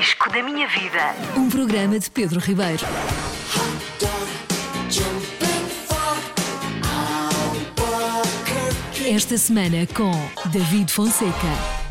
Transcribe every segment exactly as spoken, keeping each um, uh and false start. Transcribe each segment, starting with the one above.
disco da minha vida. Um programa de Pedro Ribeiro. Esta semana com David Fonseca.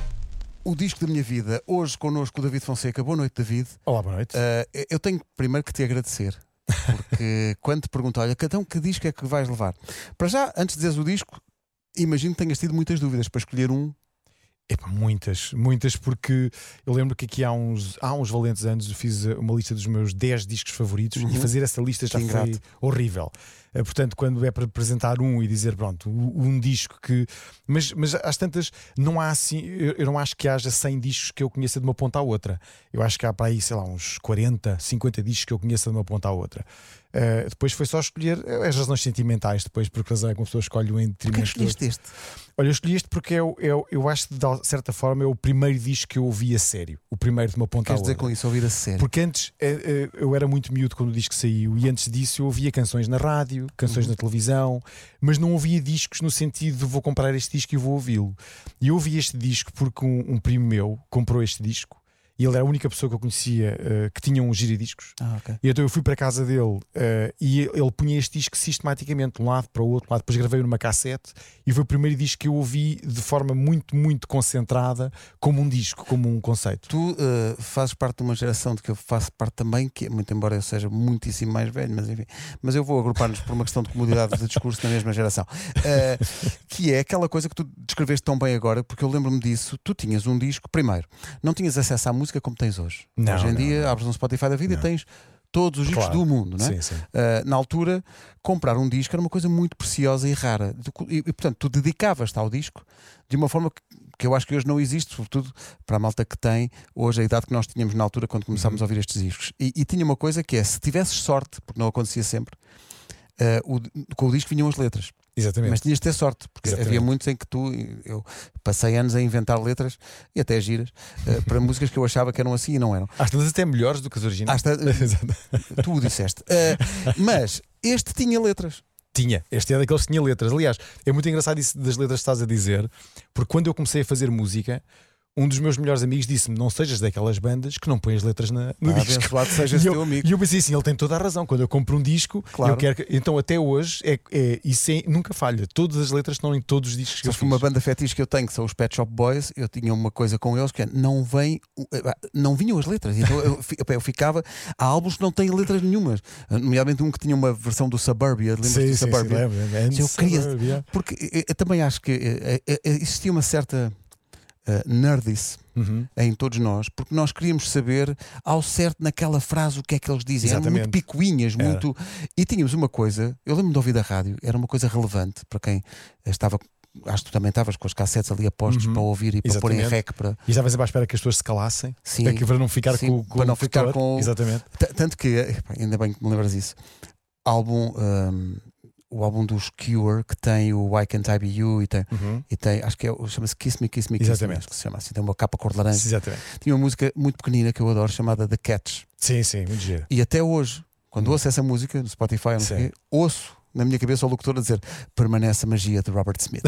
O disco da minha vida, hoje connosco o David Fonseca. Boa noite, David. Olá, boa noite. Uh, eu tenho primeiro que te agradecer, porque quando te pergunto, olha, então que disco é que vais levar? Para já, antes de dizeres o disco, imagino que tenhas tido muitas dúvidas para escolher um. Epá, muitas, muitas, porque eu lembro que aqui há uns, há uns valentes anos eu fiz uma lista dos meus dez discos favoritos, uhum. E fazer essa lista já que foi ingrato. horrível. Portanto, quando é para apresentar um e dizer, pronto, um disco que... Mas, mas às tantas, não há assim... Eu não acho que haja cem discos que eu conheça de uma ponta à outra. Eu acho que há para aí, sei lá, uns quarenta, cinquenta discos que eu conheça de uma ponta à outra. Uh, depois foi só escolher as razões sentimentais, depois, porque razão é que uma pessoa escolhe um em detrimento. Porquê escolheste este? Olha, eu escolhi este porque é, é, eu acho que, de certa forma, é o primeiro disco que eu ouvi a sério. O primeiro de uma ponta Queres à outra. dizer com isso, ouvir a sério? Porque antes eu era muito miúdo quando o disco saiu, e antes disso eu ouvia canções na rádio, canções uhum. na televisão, mas não ouvia discos no sentido de vou comprar este disco e vou ouvi-lo. E eu ouvi este disco porque um, um primo meu comprou este disco. E ele era a única pessoa que eu conhecia uh, que tinha um giradiscos. Ah, okay. E então eu fui para a casa dele uh, e ele punha este disco sistematicamente de um lado para o outro lado. Depois gravei numa cassete e foi o primeiro disco que eu ouvi de forma muito, muito concentrada, como um disco, como um conceito. Tu uh, fazes parte de uma geração de que eu faço parte também, que muito embora eu seja muitíssimo mais velho, mas enfim, mas eu vou agrupar-nos por uma questão de comodidade de discurso na mesma geração, uh, que é aquela coisa que tu descreveste tão bem agora, porque eu lembro-me disso. Tu tinhas um disco, primeiro, não tinhas acesso à música como tens hoje. Não, hoje em não, dia não. abres um Spotify da vida não. e tens todos os discos claro. do mundo, não é? Sim, sim. Uh, na altura, comprar um disco era uma coisa muito preciosa e rara. E, e portanto, tu dedicavas-te ao disco de uma forma que, que eu acho que hoje não existe, sobretudo para a malta que tem hoje a idade que nós tínhamos na altura quando começámos uhum. a ouvir estes discos. E, e tinha uma coisa que é, se tivesses sorte, porque não acontecia sempre, uh, o, com o disco vinham as letras. Exatamente. Mas tinhas de ter sorte, porque Exatamente. havia muitos em que tu, eu passei anos a inventar letras e até giras uh, para músicas que eu achava que eram assim e não eram. Às vezes até melhores do que as originais. Hasta, uh, tu o disseste. Uh, mas este tinha letras. Tinha, este é daqueles que tinha letras. Aliás, é muito engraçado isso das letras que estás a dizer, porque quando eu comecei a fazer música, um dos meus melhores amigos disse-me: não sejas daquelas bandas que não põem as letras na, no ah, disco. Abençoado seja e, eu, teu amigo. e eu pensei assim: ele tem toda a razão. Quando eu compro um disco, claro. eu quero que... Então, até hoje, é, é, isso é, nunca falha. Todas as letras estão em todos os discos que Sabes eu que fiz. uma banda fetiche que eu tenho, que são os Pet Shop Boys, eu tinha uma coisa com eles que é, não vem, não vinham as letras. Então eu, eu ficava. Há álbuns que não têm letras nenhumas, nomeadamente um que tinha uma versão do Suburbia. Lembras sim, do sim, Suburbia? sim, lembro. Eu queria, porque eu, eu também acho que eu, eu, existia uma certa uh, nerdice. Uhum. Em todos nós, porque nós queríamos saber ao certo naquela frase o que é que eles dizem. Eram muito picuinhas, muito. E tínhamos uma coisa, eu lembro de ouvir da rádio, era uma coisa relevante para quem estava. Acho que tu também estavas com os cassetes ali apostos uhum. para ouvir e para pôr em rec. Para... E estavas à espera que as pessoas se calassem, sim, para não ficar sim, com, com para não o ficar com. Exatamente. Tanto que, ainda bem que me lembras disso, álbum. Um, o álbum dos Cure, que tem o Why Can't I Be You e tem, uhum. e tem acho que é, chama-se Kiss Me, Kiss Me, Kiss Me, acho que se chama assim, tem uma capa cor de laranja. Exatamente. Tinha uma música muito pequenina que eu adoro, chamada The Catch. Sim, sim, muito giro. E até hoje, quando uhum. ouço essa música no Spotify, não sei, ouço na minha cabeça o locutor a dizer: permanece a magia de Robert Smith.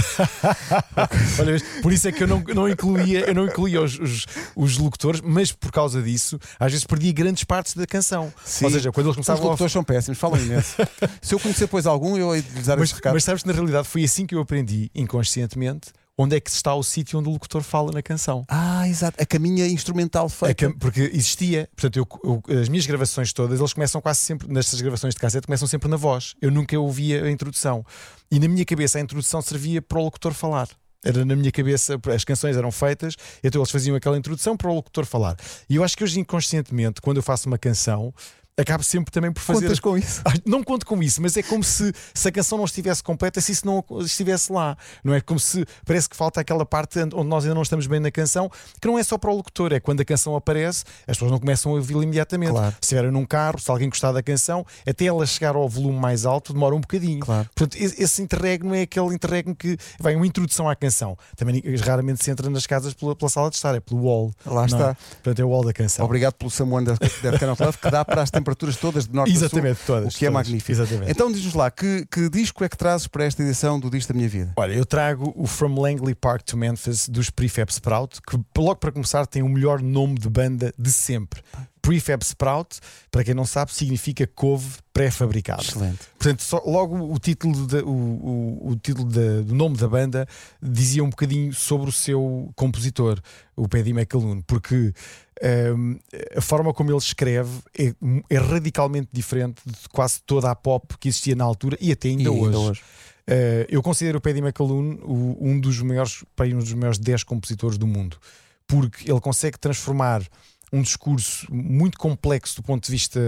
Olha, por isso é que eu não, não incluía, eu não incluía os, os, os locutores, mas por causa disso, às vezes perdia grandes partes da canção. Sim. Ou seja, quando eles começavam. Os locutores a... são péssimos, falam imenso. Se eu conhecer depois algum, eu ia lhes dar mas, esse recado. Mas sabes que na realidade foi assim que eu aprendi, inconscientemente, onde é que está o sítio onde o locutor fala na canção. Ah, exato. A caminha instrumental feita. Cam... Porque existia. Portanto, eu, eu, as minhas gravações todas, eles começam quase sempre, nestas gravações de cassete, começam sempre na voz. Eu nunca ouvia a introdução. E na minha cabeça a introdução servia para o locutor falar. Era na minha cabeça, as canções eram feitas, então eles faziam aquela introdução para o locutor falar. E eu acho que hoje, inconscientemente, quando eu faço uma canção, acabo sempre também por fazer. Contas com isso? Não conto com isso, mas é como se, se a canção não estivesse completa, se isso não estivesse lá. Não é como se parece que falta aquela parte onde nós ainda não estamos bem na canção, que não é só para o locutor, é quando a canção aparece, as pessoas não começam a ouvi-la imediatamente. Claro. Se estiverem num carro, se alguém gostar da canção, até ela chegar ao volume mais alto demora um bocadinho. Claro. Portanto, esse interregno é aquele interregno que vai uma introdução à canção. Também raramente se entra nas casas pela, pela sala de estar, é pelo wall. Lá está. Portanto, é o wall da canção. Obrigado pelo Someone That Cannot Love, que dá para as temperaturas temperaturas todas de norte Exatamente, a sul, todas, o que é todas. magnífico. Exatamente. Então diz-nos lá, que, que disco é que trazes para esta edição do Disco da Minha Vida? Olha, eu trago o From Langley Park to Memphis dos Prefab Sprout, que logo para começar tem o melhor nome de banda de sempre. Prefab Sprout, para quem não sabe, significa couve pré-fabricado. Excelente. Portanto, só, logo o título, de, o, o, o título de, do nome da banda dizia um bocadinho sobre o seu compositor, o Paddy McAloon, porque um, a forma como ele escreve é, é radicalmente diferente de quase toda a pop que existia na altura e até ainda e hoje. Ainda hoje. Uh, eu considero o Paddy McAloon o, um dos maiores, para um dos maiores dez compositores do mundo, porque ele consegue transformar um discurso muito complexo do ponto de vista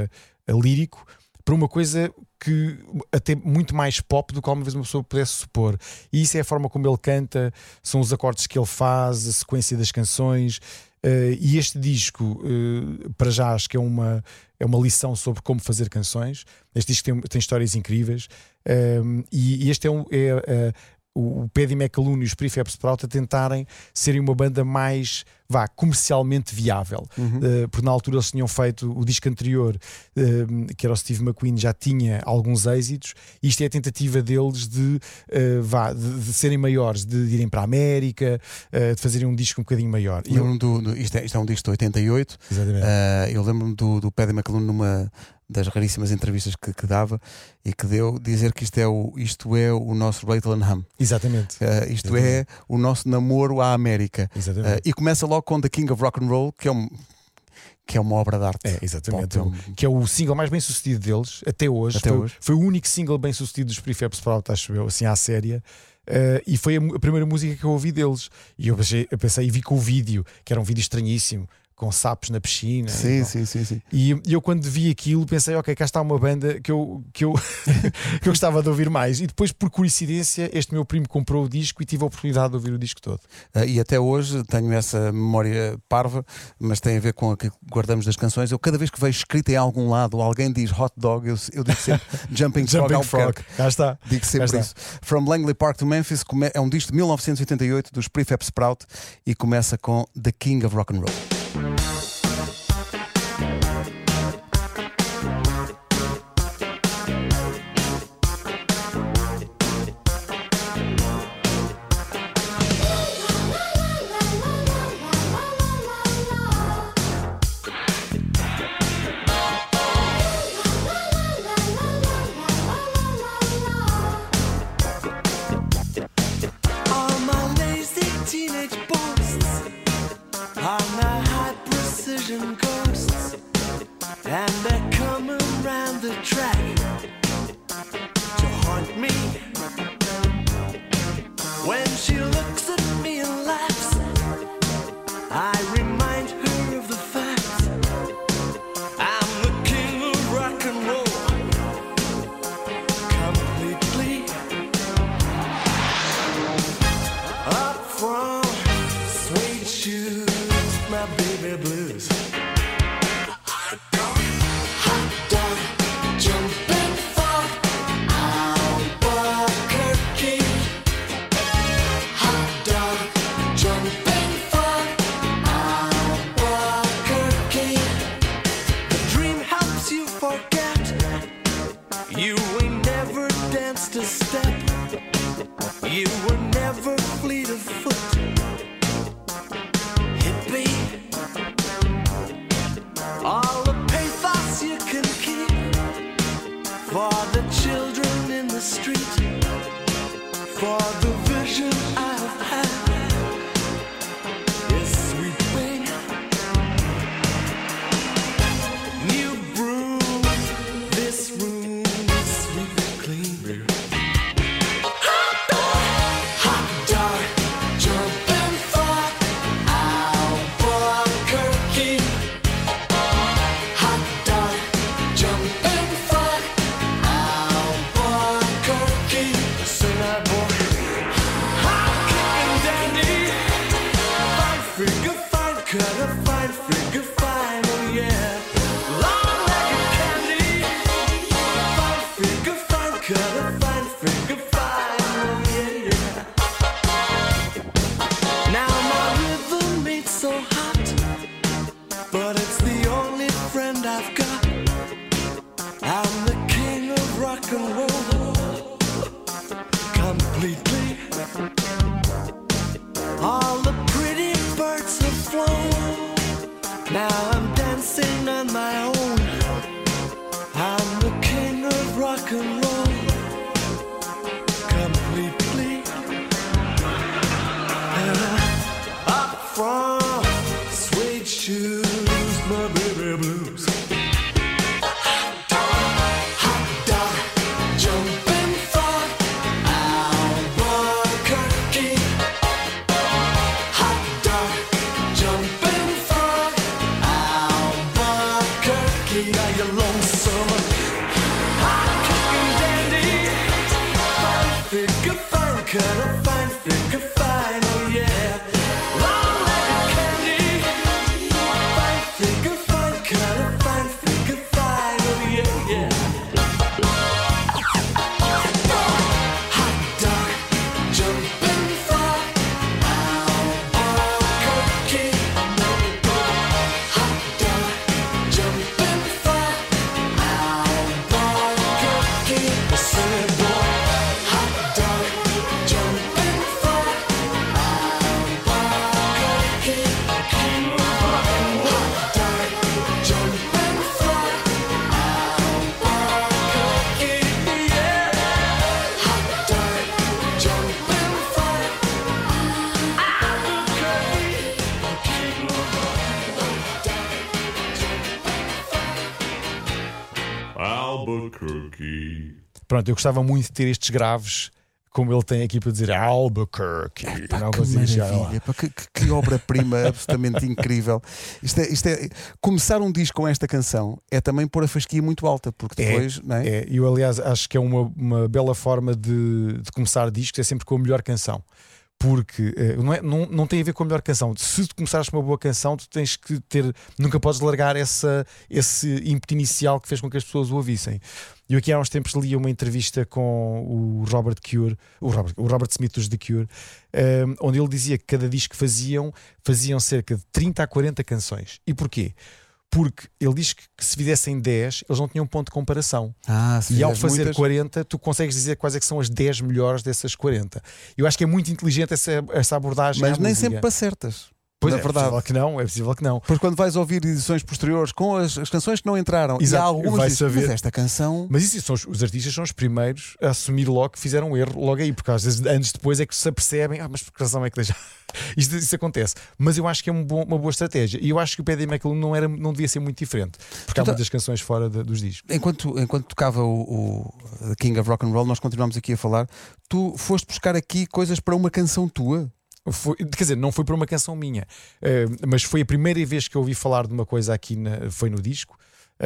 uh, lírico para uma coisa que até muito mais pop do que alguma vez uma pessoa pudesse supor. E isso é a forma como ele canta, são os acordes que ele faz, a sequência das canções. Uh, e este disco, uh, para já, acho que é uma, é uma lição sobre como fazer canções. Este disco tem, tem histórias incríveis. Uh, e, e este é um. É, uh, o Paddy McAloon e os Prefab Sprout a tentarem serem uma banda mais, vá, comercialmente viável. Uhum. Uh, porque na altura eles tinham feito o disco anterior, uh, que era o Steve McQueen, já tinha alguns êxitos. Isto é a tentativa deles de, uh, vá, de, de serem maiores, de, de irem para a América, uh, de fazerem um disco um bocadinho maior. Eu lembro do, do, isto, é, isto é um disco de oitenta e oito. Exatamente. Uh, eu lembro-me do, do Paddy McAloon numa das raríssimas entrevistas que, que dava e que deu, dizer que isto é o, isto é o nosso Rattle and Hum. Exatamente. Uh, isto Exatamente. é o nosso namoro à América. Exatamente. Uh, e começa logo com The King of Rock and Roll, que é, um, que é uma obra de arte. É, exatamente. Pop, é um... Que é o single mais bem sucedido deles, até hoje. Até foi, hoje. foi o único single bem sucedido dos Prefab Sprout, acho eu, assim à séria. Uh, e foi a, a primeira música que eu ouvi deles. E eu pensei, eu pensei e vi com o vídeo, que era um vídeo estranhíssimo, com sapos na piscina. Sim, e, sim, sim, sim. E eu, quando vi aquilo, pensei, ok, cá está uma banda que eu, que eu, que eu gostava de ouvir mais. E depois, por coincidência, este meu primo comprou o disco e tive a oportunidade de ouvir o disco todo. Uh, e até hoje tenho essa memória parva, mas tem a ver com aquilo que guardamos das canções. Eu, cada vez que vejo escrito em algum lado, alguém diz hot dog, eu, eu digo sempre Jumping Frog. Jumping Frog. Cá está. Digo sempre Cá isso. From Langley Park to Memphis é um disco de mil novecentos e oitenta e oito dos Prefab Sprout e começa com The King of Rock and Roll. Ghosts, and they're coming round the track to haunt me. When she looks at me and laughs, I remind her of the fact I'm the king of rock and roll, completely. Up from suede shoes, my baby blues. You ain't never danced a step. You were never fleet of foot. Hippie. All the pathos you can keep for the children in the street, for the vision I've had is sweeping. New broom, this room. So hot, but it's the only friend I've got. Now I'm dancing on my own. I'm the king of rock and roll, completely. Uh, up from suede shoes, my baby blues. Hot dog, jumping for Albuquerque. Hot dog, jumping for Albuquerque. Now you're lonesome, hot kicking dandy. Fine figure, fine color, fine figure, fine, oh yeah. Long like candy. Fine figure, fine color, fine figure, fine, oh yeah, yeah. Hot dog, jumping for Albuquerque. Hot dog, jumping for Albuquerque. I said, boy, hot dog, jumping for Albuquerque. Hot dog, jumping for Albuquerque. Yeah. Hot dog, jumping for Albuquerque. Pronto, eu gostava muito de ter estes graves como ele tem aqui para dizer Albuquerque. Pá, Não que consigo chegar lá. maravilha, pá, que, que- que obra-prima absolutamente incrível. Isto é, isto é- começar um disco com esta canção é também pôr a fasquia muito alta, porque É, depois, não é? É, eu, aliás, acho que é uma, uma bela forma de, de começar discos, é sempre com a melhor canção. Porque eh, não, é, não, não tem a ver com a melhor canção. Se tu começares com uma boa canção, tu tens que ter. Nunca podes largar essa, esse ímpeto inicial que fez com que as pessoas o ouvissem. Eu aqui há uns tempos li uma entrevista com o Robert Cure, o Robert, o Robert Smith dos The Cure, eh, onde ele dizia que cada disco que faziam, faziam cerca de trinta a quarenta canções. E porquê? Porque ele diz que, que se fizessem dez, eles não tinham ponto de comparação. Ah, se E ao fizeres fazer muitas- quarenta, tu consegues dizer quais é que são as dez melhores dessas quarenta. Eu acho que é muito inteligente essa, essa abordagem. mas à nem música. sempre acertas. Pois na é, verdade. é possível que não, é possível que não. Depois, quando vais ouvir edições posteriores com as, as canções que não entraram, Exato, e há algumas vais dizes, saber. mas esta canção. Mas isso, são os, os artistas são os primeiros a assumir logo que fizeram um erro logo aí, porque às vezes anos depois é que se apercebem, ah, mas por que razão é que deixa. Isto, isso acontece. Mas eu acho que é um bom- uma boa estratégia. E eu acho que o Paddy McAloon não, era, não devia ser muito diferente, porque há Então- muitas canções fora de- dos discos. Enquanto, enquanto tocava o, o The King of Rock and Roll, nós continuámos aqui a falar. Tu foste buscar aqui coisas para uma canção tua. Foi, quer dizer, não foi por uma canção minha, eh, mas foi a primeira vez que eu ouvi falar de uma coisa aqui, na- foi no disco.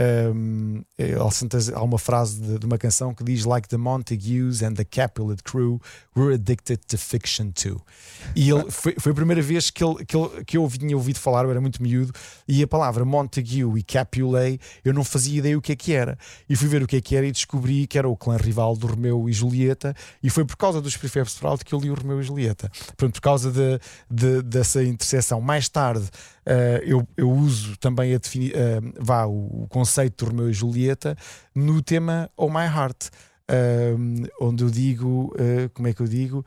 Um, há uma frase de, de uma canção que diz: Like the Montagues and the Capulet crew, we're addicted to fiction too. E ele, foi, foi a primeira vez que, ele, que, ele, que eu tinha ouvido falar. Eu era muito miúdo, e a palavra Montague e Capulet eu não fazia ideia o que é que era, e fui ver o que é que era e descobri que era o clã rival do Romeu e Julieta, e foi por causa dos Prefab Sprout que eu li o Romeu e Julieta. Portanto, por causa de, de, dessa interseção. Mais tarde Uh, eu, eu uso também a defini- uh, vá, o, o conceito de Romeu e Julieta no tema Oh My Heart, uh, onde eu digo, uh, como é que eu digo?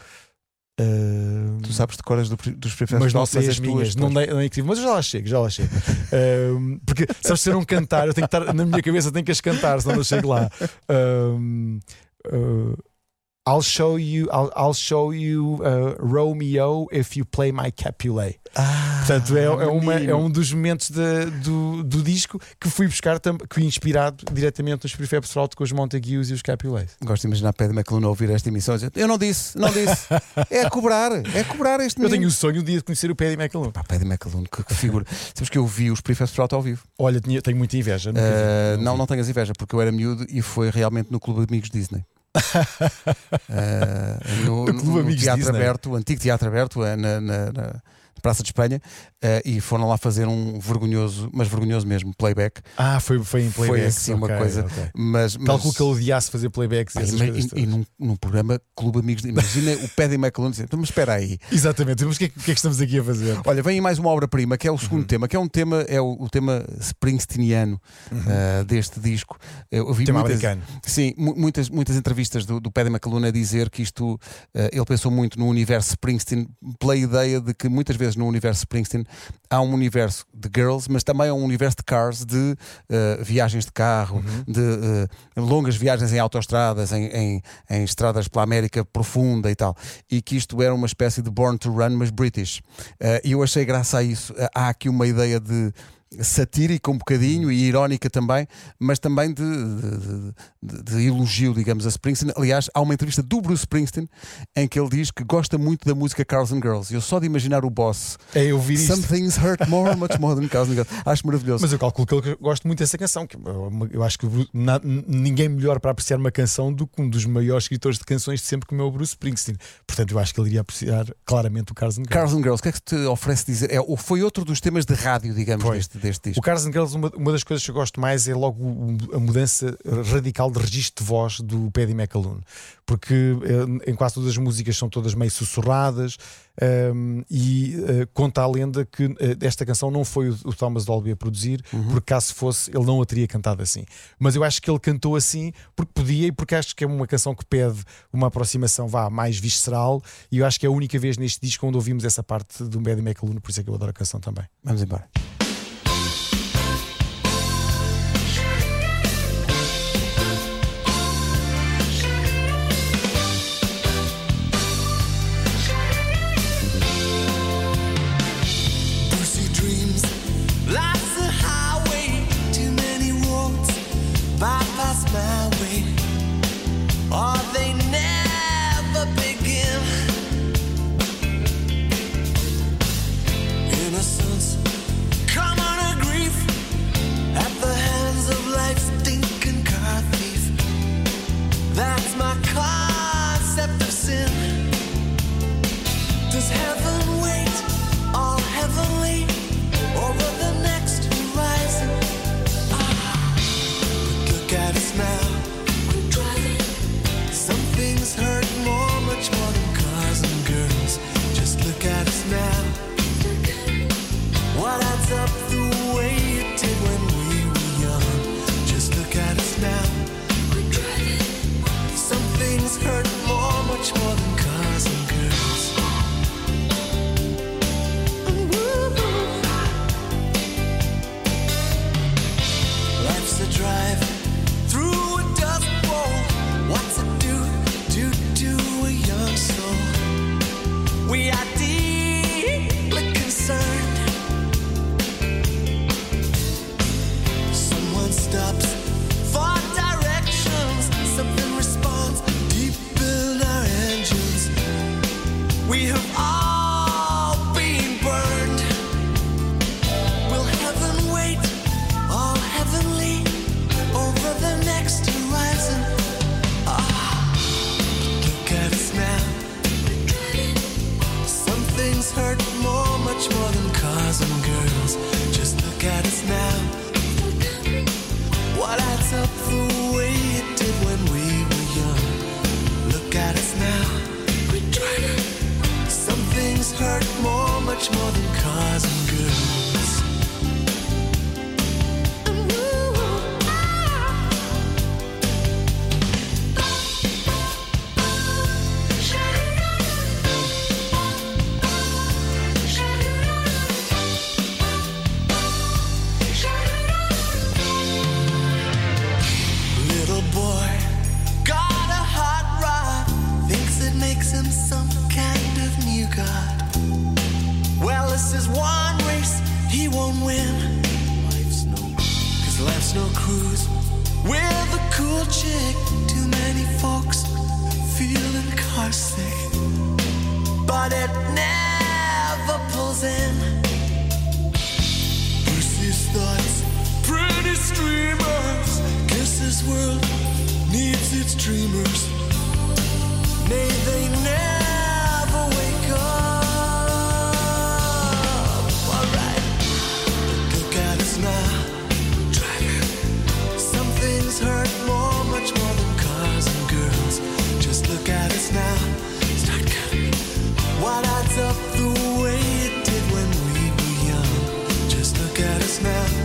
Uh, Tu sabes de coras do, dos Prefab mas não Sprout, sei as minhas, não, dei- não é incrível, mas eu já lá chego, já lá chego. Uh, porque sabes, se eu não cantar, eu tenho que estar na minha cabeça, tenho que as cantar, senão não chego lá. Uh, uh, I'll show you, I'll, I'll show you uh, Romeo if you play my Capulet. Ah, Portanto, é, é, uma, menino. é um dos momentos de- do, do disco que fui buscar, tam- que fui inspirado diretamente nos Prefab Sprout com os Montagues e os Capulets. Gosto de imaginar Paddy McAloon a ouvir esta emissão e dizer, eu não disse, não disse. É a cobrar, é a cobrar este Eu menino. tenho o sonho um dia de conhecer o Paddy McAloon. Pá, Paddy McAloon, que, que figura. Sabes que eu vi os Prefab Sprout ao vivo. Olha, tinha- tenho muita inveja. nunca vi, Uh, não, vi. não tenhas inveja, porque eu era miúdo e foi realmente no Clube Amigos Disney. Uh, no, No Clube no Amigos Teatro Disney. Aberto, o antigo Teatro Aberto, uh, na, na- na Praça de Espanha, uh, e foram lá fazer um vergonhoso, mas vergonhoso mesmo, playback. Ah, foi, foi em Foi playback. assim uma coisa. Mas, mas, Calculo que ele odiasse fazer playbacks e pá, essas e, coisas e, e todas. num, num programa Clube Amigos Disney. Imagina o Paddy McAloon dizer, então, mas espera aí. Exatamente, mas o que, é, que- o que é que estamos aqui a fazer? Olha, vem aí mais uma obra-prima, que é o segundo Uhum. tema, que é um tema, é o, o tema springsteeniano uh, deste disco. Eu ouvi Tema muitas, americano. sim, mu- muitas, muitas entrevistas do, do Paddy McAloon a dizer que isto, uh, ele pensou muito no universo Springsteen, pela ideia de que muitas vezes vezes no universo Springsteen há um universo de girls, mas também há um universo de cars, de uh, viagens de carro, uhum. de uh, longas viagens em autoestradas, em, em, em estradas pela América profunda e tal. E que isto era uma espécie de Born to Run, mas British. Uh, e eu achei graça a isso. Uh, há aqui uma ideia de satírica um bocadinho e irónica também, mas também de, de, de, de elogio, digamos, a Springsteen. Aliás, há uma entrevista do Bruce Springsteen em que ele diz que gosta muito da música Cars and Girls. Eu só de imaginar o boss, é, eu vi Some isto. Things Hurt More, Much More Than Cars and Girls. Acho maravilhoso. Mas eu calculo que ele gosta muito dessa canção, que eu, eu acho que na, ninguém melhor para apreciar uma canção do que um dos maiores escritores de canções de sempre, como é o Bruce Springsteen. Portanto, eu acho que ele iria apreciar claramente o Cars and Girls. Cars and Girls, o que é que te oferece dizer? É, ou foi outro dos temas de rádio, digamos, deste, deste disco. O Cars and Girls, uma, uma das coisas que eu gosto mais é logo a mudança radical de registro de voz do Paddy McAloon, porque em quase todas as músicas são todas meio sussurradas. Um, e uh, conta a lenda que uh, esta canção não foi o, o Thomas Dolby a produzir, uhum. porque caso fosse ele não a teria cantado assim, mas eu acho que ele cantou assim porque podia e porque acho que é uma canção que pede uma aproximação vá, mais visceral, e eu acho que é a única vez neste disco onde ouvimos essa parte do Paddy McAloon, por isso é que eu adoro a canção também. Vamos embora.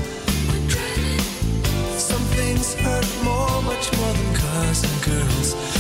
Hurt more, much more than cars and girls.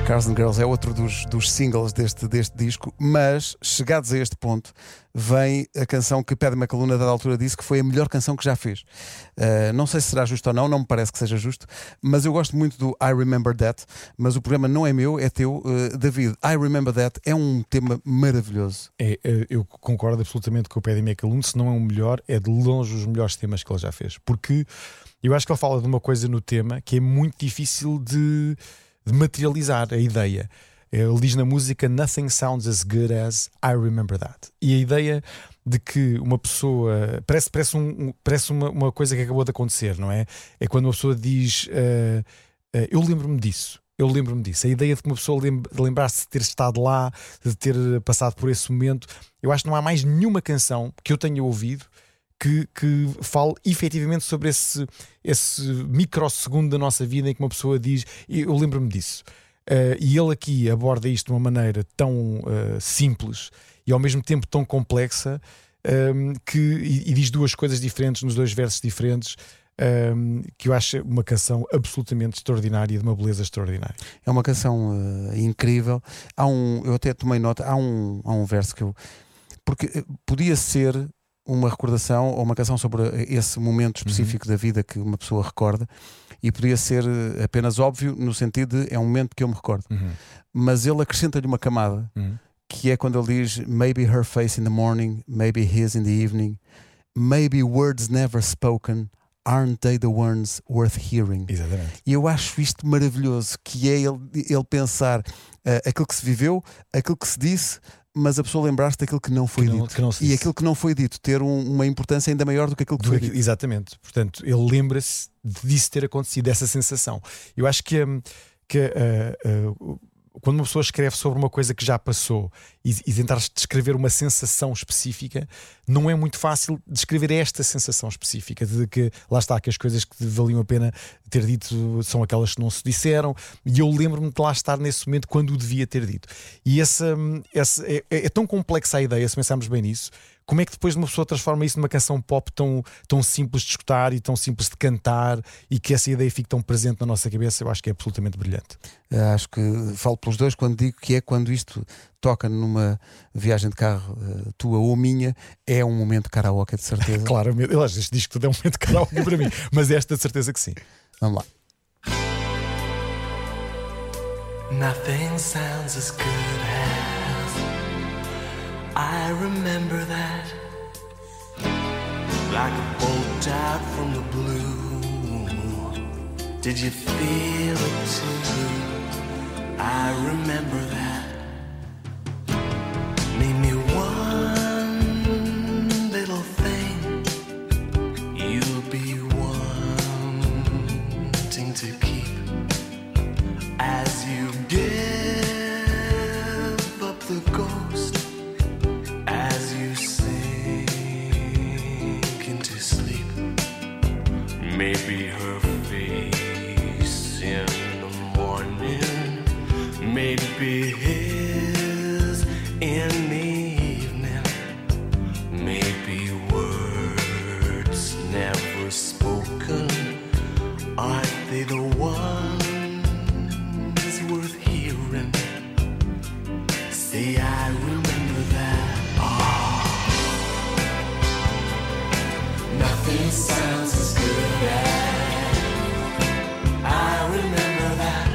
Cars and Girls é outro dos, dos singles deste, deste disco, mas chegados a este ponto vem a canção que Paddy McAloon a dada altura disse que foi a melhor canção que já fez. Uh, não sei se será justo ou não, não me parece que seja justo, mas eu gosto muito do I Remember That, mas o programa não é meu, é teu. uh, David, I Remember That é um tema maravilhoso. É, eu concordo absolutamente com o Paddy McAloon, se não é o melhor, é de longe os melhores temas que ele já fez, porque eu acho que ele fala de uma coisa no tema que é muito difícil de de materializar a ideia. Ele diz na música Nothing sounds as good as I remember that. E a ideia de que uma pessoa parece, parece, um, parece uma, uma coisa que acabou de acontecer, não é? É quando uma pessoa diz uh, uh, eu lembro-me disso. Eu lembro-me disso. A ideia de que uma pessoa lembrar-se de ter estado lá, de ter passado por esse momento. Eu acho que não há mais nenhuma canção que eu tenha ouvido Que, que fale efetivamente sobre esse, esse microsegundo da nossa vida em que uma pessoa diz eu lembro-me disso. Uh, e ele aqui aborda isto de uma maneira tão uh, simples e ao mesmo tempo tão complexa, um, que, e, e diz duas coisas diferentes nos dois versos diferentes, um, que eu acho uma canção absolutamente extraordinária e de uma beleza extraordinária. É uma canção uh, incrível. Há um, eu até tomei nota, há um, há um verso que eu... Porque podia ser uma recordação ou uma canção sobre esse momento específico uhum. da vida que uma pessoa recorda, e podia ser apenas óbvio no sentido de é um momento que eu me recordo, uhum. mas ele acrescenta-lhe uma camada uhum. que é quando ele diz maybe her face in the morning, maybe his in the evening, maybe words never spoken, aren't they the ones worth hearing? Exatamente. E eu acho isto maravilhoso, que é ele, ele pensar uh, aquilo que se viveu, aquilo que se disse, mas a pessoa lembrar-se daquilo que não foi que não, dito. Que não e aquilo que não foi dito ter um, uma importância ainda maior do que aquilo que do foi que, dito. Exatamente. Portanto, ele lembra-se disso ter acontecido, dessa sensação. Eu acho que, que uh, uh, quando uma pessoa escreve sobre uma coisa que já passou e, e tentar descrever uma sensação específica, não é muito fácil descrever esta sensação específica de que, lá está, que as coisas que valiam a pena ter dito são aquelas que não se disseram, e eu lembro-me de lá estar nesse momento quando o devia ter dito. E essa, essa é, é tão complexa a ideia, se pensarmos bem nisso. Como é que depois uma pessoa transforma isso numa canção pop tão, tão simples de escutar e tão simples de cantar, e que essa ideia fique tão presente na nossa cabeça? Eu acho que é absolutamente brilhante. Eu acho que falo pelos dois quando digo que é quando isto toca numa viagem de carro, tua ou minha, é um momento de karaoke, de certeza. Claramente, eu acho que este disco tudo é um momento de karaoke para mim, mas esta de certeza que sim. Vamos lá. Nothing sounds as good as I remember that, like a bolt out from the blue. Did you feel it too? I remember that. Name me one little thing you'll be wanting to keep as you give up the ghost. Maybe her face in the morning, maybe his in the evening, maybe words never spoken, aren't they the ones worth hearing? Say I remember that. Oh. Nothing sounds as good. I remember that,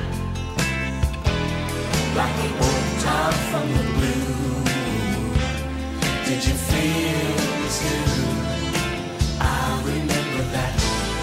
like a bolt out from the blue. Did you feel it too? I remember that.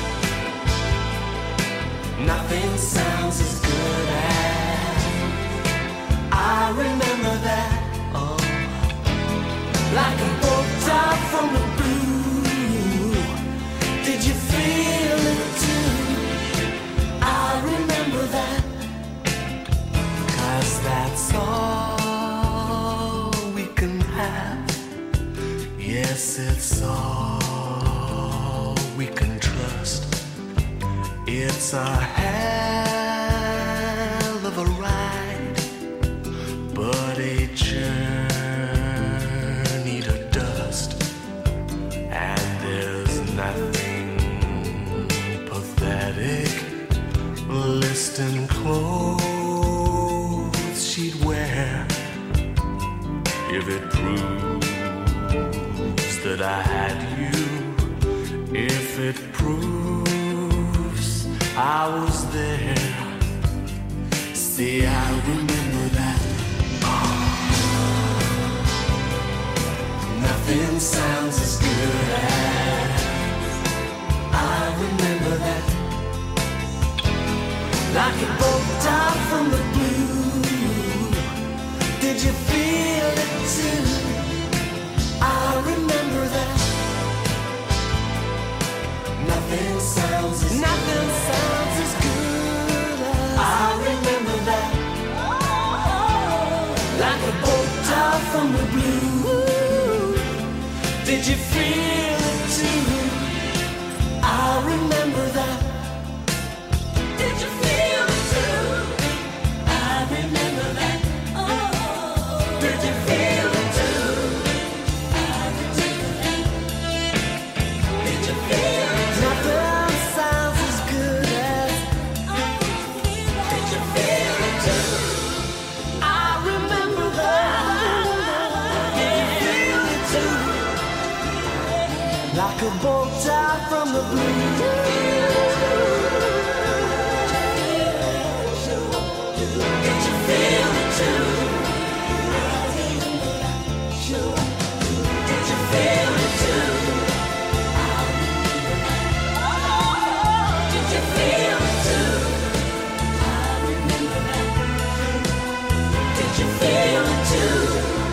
Nothing sounds as good as I remember that. Oh, like a bolt out from the blue. Did you feel it too? I remember that. 'Cause that's all we can have. Yes, it's all we can trust. It's a hell of a ride, but a journey to dust. And there's nothing pathetic. Listen close if it proves that I had you, if it proves I was there. See, I remember that. Nothing sounds as good as I remember that. Like a bolt out from the blue. Did you feel it too? I remember that. Nothing sounds as Nothing sounds as good as I remember that. Like a bolt out from the blue. Did you feel it too? I remember that. Did you feel it too? I remember that. Oh, did you feel it too? I remember that. Did you feel it too? Nothing sounds as good as. Did you feel it too? I remember that. Did you feel it too? Like a bolt out from the blue. Did you feel it too? Did you feel it too? Did you feel it too? Did you feel it too?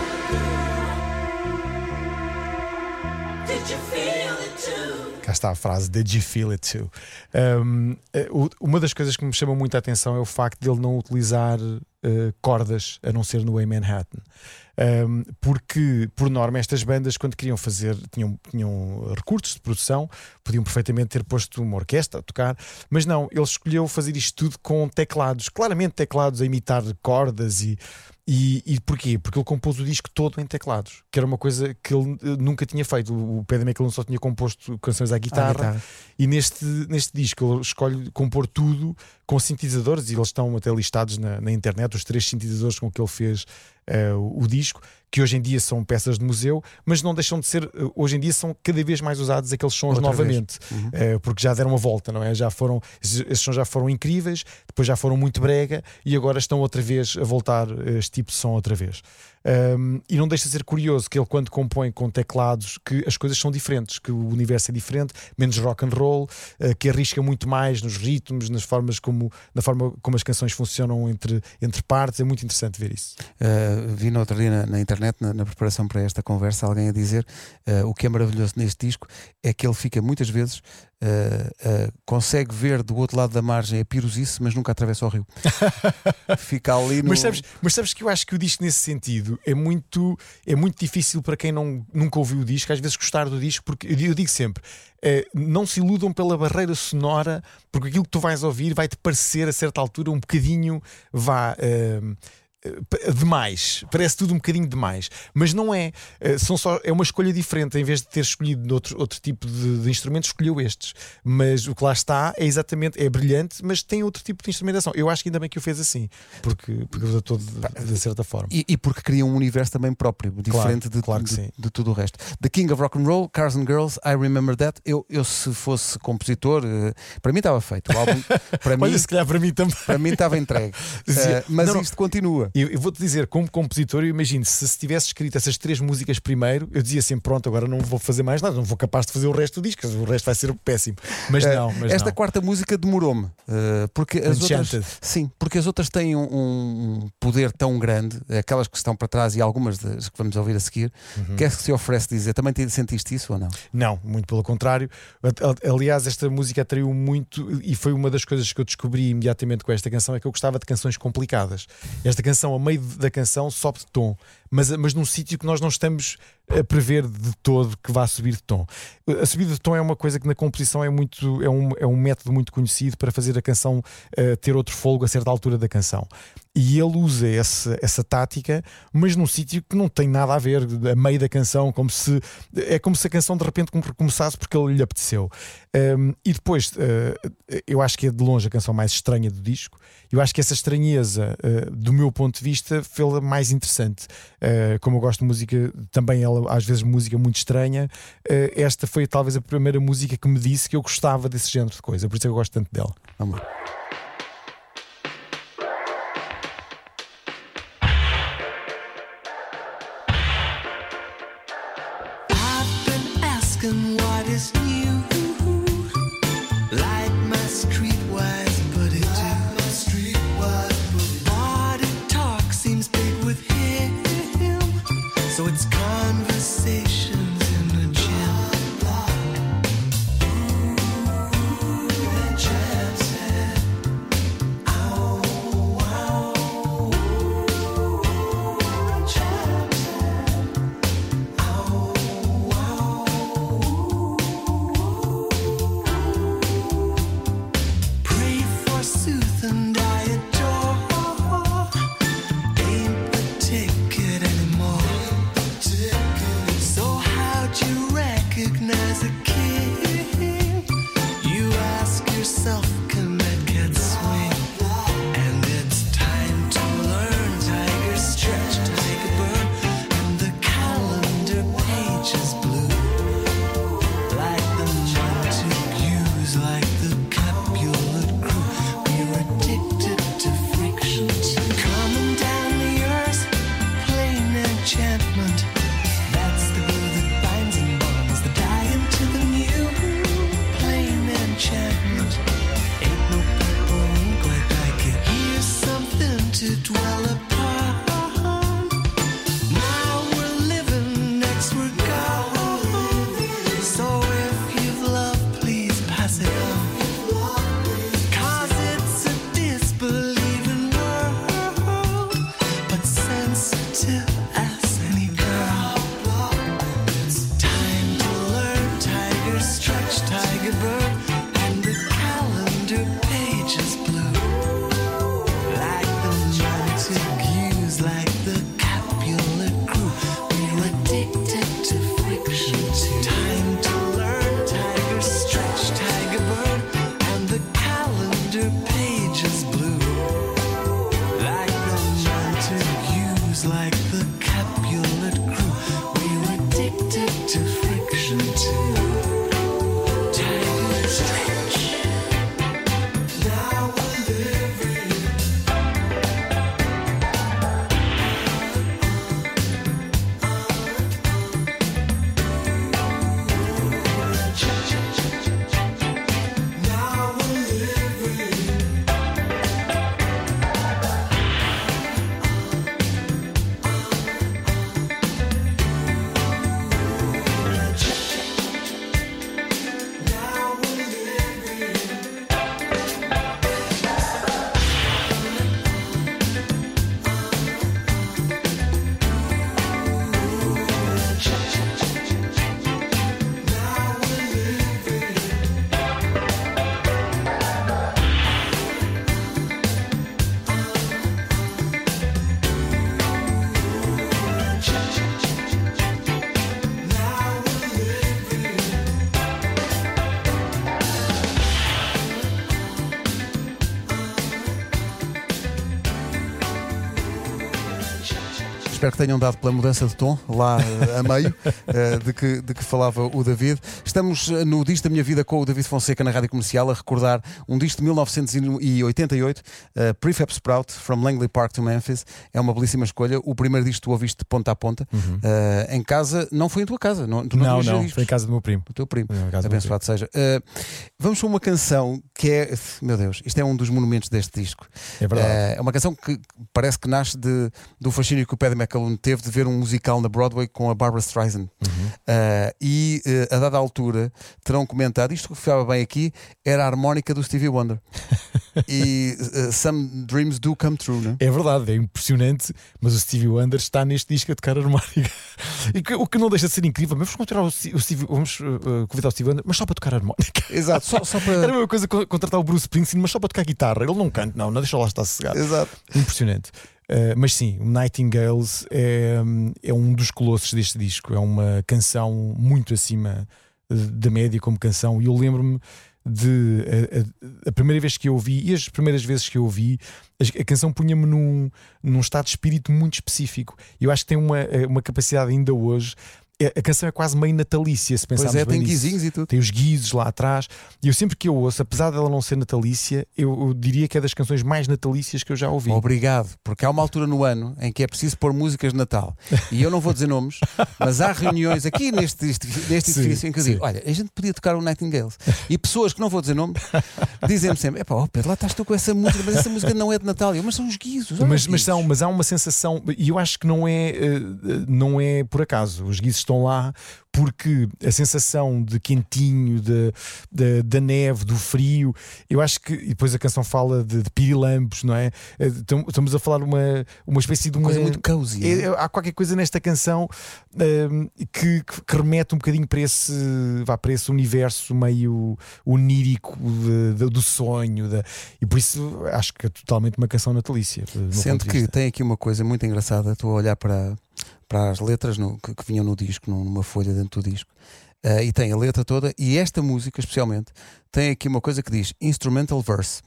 Did you feel it too? Cá está a frase, did you feel it too? Um, uh, uma das coisas que me chama muito a atenção é o facto de ele não utilizar uh, cordas, a não ser no Hey Manhattan. Um, porque, por norma, estas bandas, quando queriam fazer, tinham, tinham recursos de produção, podiam perfeitamente ter posto uma orquestra a tocar, mas não, ele escolheu fazer isto tudo com teclados, claramente teclados a imitar cordas. E, e, e porquê? Porque ele compôs o disco todo em teclados, que era uma coisa que ele nunca tinha feito. O Paddy McAloon só tinha composto canções à guitarra, à guitarra. E neste, neste disco ele escolhe compor tudo com sintetizadores, e eles estão até listados na, na internet, os três sintetizadores com que ele fez Uh, o disco, que hoje em dia são peças de museu, mas não deixam de ser, uh, hoje em dia são cada vez mais usados aqueles sons Outra novamente, uhum. uh, porque já deram uma volta, não é? Já foram, esses sons já foram incríveis, depois já foram muito brega e agora estão outra vez a voltar este tipo de som outra vez. Um, e não deixa de ser curioso que ele, quando compõe com teclados, que as coisas são diferentes, que o universo é diferente, menos rock and roll, uh, que arrisca muito mais nos ritmos, nas formas como, na forma como as canções funcionam entre, entre partes. É muito interessante ver isso. Uh, vi no outro dia na, na internet, na, na preparação para esta conversa, alguém a dizer uh, o que é maravilhoso neste disco é que ele fica muitas vezes Uh, uh, consegue ver do outro lado da margem a pirosice, mas nunca atravessa o rio. Fica ali no... mas, sabes, mas sabes que eu acho que o disco, nesse sentido, é muito, é muito difícil para quem não, nunca ouviu o disco, às vezes gostar do disco, porque eu digo sempre, uh, não se iludam pela barreira sonora, porque aquilo que tu vais ouvir vai-te parecer a certa altura um bocadinho vá... Uh, demais, parece tudo um bocadinho demais, mas não é, são só, é uma escolha diferente. Em vez de ter escolhido outro, outro tipo de, de instrumentos, escolheu estes, mas o que lá está é exatamente, é brilhante, mas tem outro tipo de instrumentação. Eu acho que ainda bem que o fez assim, porque, porque usa todo de, de certa forma, e, e porque cria um universo também próprio, diferente claro, de, claro de, de tudo o resto. The King of Rock and Roll, Cars and Girls, I Remember That. Eu, eu se fosse compositor, para mim estava feito o álbum, para mim, olha, se calhar para mim também, para mim estava entregue. uh, mas não, isto não, continua. Eu, eu vou-te dizer, como compositor, eu imagino, se, se tivesse escrito essas três músicas primeiro, eu dizia assim, pronto, agora não vou fazer mais nada, não vou capaz de fazer o resto do disco, o resto vai ser péssimo. Mas uh, não, mas esta não. quarta música demorou-me, uh, porque as Enchanted. outras, sim, porque as outras têm um, um poder tão grande, aquelas que estão para trás e algumas das que vamos ouvir a seguir. Uhum. Que é que se oferece dizer? Também te sentiste isso ou não? Não, muito pelo contrário. Aliás, esta música atraiu muito, e foi uma das coisas que eu descobri imediatamente com esta canção, é que eu gostava de canções complicadas. Esta canção, a meio da canção, sobe de tom, mas, mas num sítio que nós não estamos a prever de todo que vá subir de tom. A subida de tom é uma coisa que na composição é, muito, é, um, é um método muito conhecido para fazer a canção uh, ter outro fôlego a certa altura da canção. E ele usa essa, essa tática, mas num sítio que não tem nada a ver, a meio da canção, como se, é como se a canção de repente recomeçasse porque ele lhe apeteceu. Um, e depois, uh, eu acho que é de longe a canção mais estranha do disco. Eu acho que essa estranheza, uh, do meu ponto de vista, fê-la mais interessante. uh, como eu gosto de música, também ela, às vezes música muito estranha, uh, esta foi talvez a primeira música que me disse que eu gostava desse género de coisa, por isso é que eu gosto tanto dela. Vamos lá. I've been asking what is new, like my streetwise buddy do. My streetwise buddy. Body talk seems big with him, so it's conversations in the gym. Jam set. Ow, ow. Jam set. Ow, ow. Pray for sooth and I adore. Ain't the ticket anymore. So how'd you recognize a king? You ask yourself, can that cat swing? And it's time to learn. Tiger stretch, tiger burn, and the calendar page is blue. Like the Montagues, like the Capulet crew, we're addicted to friction. Coming down the earth, plain enchantment. That's the glue that binds and bonds the die into the new. Plain enchantment. Ain't no purple ink quite like it. Here's something to dwell upon. Now we're living, next we're gone. So if you've loved, please pass it on. Cause it's a disbelieving world, but sensitive as any girl. It's time to learn. Tiger stretch, tiger burn, and the calendar page is blue. Like the Montagues, like the Capulet crew, we're addicted to friction too. Time to learn. Tiger stretch, tiger burn, and the calendar page is blue. Like the Montagues, like the Capulet crew, we're addicted to friction too. Tiger stretch. Now we're living. Now we're living. Now we're living. Now we're living. Now we're living. Espero que tenham dado pela mudança de tom lá eh, a meio eh, de, que, de que falava o David. Estamos eh, no Disco da Minha Vida com o David Fonseca na Rádio Comercial a recordar um disco de mil novecentos e oitenta e oito, uh, Prefab Sprout, From Langley Park to Memphis. É uma belíssima escolha. O primeiro disco que tu ouviste de ponta a ponta. Uhum. Uh, em casa, não foi em tua casa. Não, tu não, Não, tinhas não, discos. foi em casa do meu primo. O teu primo. Foi em casa do meu Abençoado seja. Uh, vamos para uma canção que é, meu Deus, isto é um dos monumentos deste disco. É verdade. Uh, é uma canção que parece que nasce de, do fascínio que o Paddy McAloon teve de ver um musical na Broadway com a Barbra Streisand. Uhum. Uh, e uh, a dada altura terão comentado, isto que ficava bem aqui era a harmónica do Stevie Wonder. E uh, Some Dreams Do Come True, né? É verdade, é impressionante, mas o Stevie Wonder está neste disco a tocar harmónica. E que, o que não deixa de ser incrível, mas vamos contratar o, o Stevie, vamos uh, convidar o Stevie Wonder, mas só para tocar harmónica. Exato, só, só para. Era a mesma coisa contratar o Bruce Springsteen, mas só para tocar guitarra. Ele não canta, não, não deixa lá estar sossegado. Exato. Impressionante. Uh, mas sim, o Nightingales é, é um dos colossos deste disco. É uma canção muito acima da média como canção. E eu lembro-me de a, a, a primeira primeira vez que eu ouvi e as primeiras vezes que eu ouvi, a, a canção punha-me num, num estado de espírito muito específico. Eu acho que tem uma, uma capacidade ainda hoje. A canção é quase meio natalícia, se pensarmos Pois é, bem tem nisso. guizinhos e tudo. Tem os guizos lá atrás. E eu sempre que eu ouço, apesar dela não ser natalícia, eu, eu diria que é das canções mais natalícias que eu já ouvi. Obrigado, porque há uma altura no ano em que é preciso pôr músicas de Natal. E eu não vou dizer nomes, mas há reuniões aqui neste, neste Sim, edifício em que eu sim. digo: olha, a gente podia tocar o Nightingales. E pessoas que não vou dizer nomes dizem-me sempre: epá, oh Pedro, lá estás tu com essa música, mas essa música não é de Natal. Eu, mas são os guizos. olha Mas, os mas, são, guizos." mas há uma sensação, e eu acho que não é, eh, não é por acaso. Os guizos estão lá porque a sensação de quentinho, de, de- da neve, do frio, eu acho que. E depois a canção fala de, de pirilampos, não é? Eh, tam- Estamos a falar uma, uma espécie de uma. Coisa muito cozy. É, não é? é, há qualquer coisa nesta canção hum, que, que- que remete um bocadinho para esse, vá, para esse universo meio onírico de- de- do sonho, de- e por isso acho que é totalmente uma canção natalícia. do meu Sendo ponto de que vista. tem aqui uma coisa muito engraçada. Estou a olhar para, para as letras no- que, que vinham no disco, numa folha dentro do disco. Ah, e tem a letra toda. E esta música, especialmente, tem aqui uma coisa que diz instrumental verse.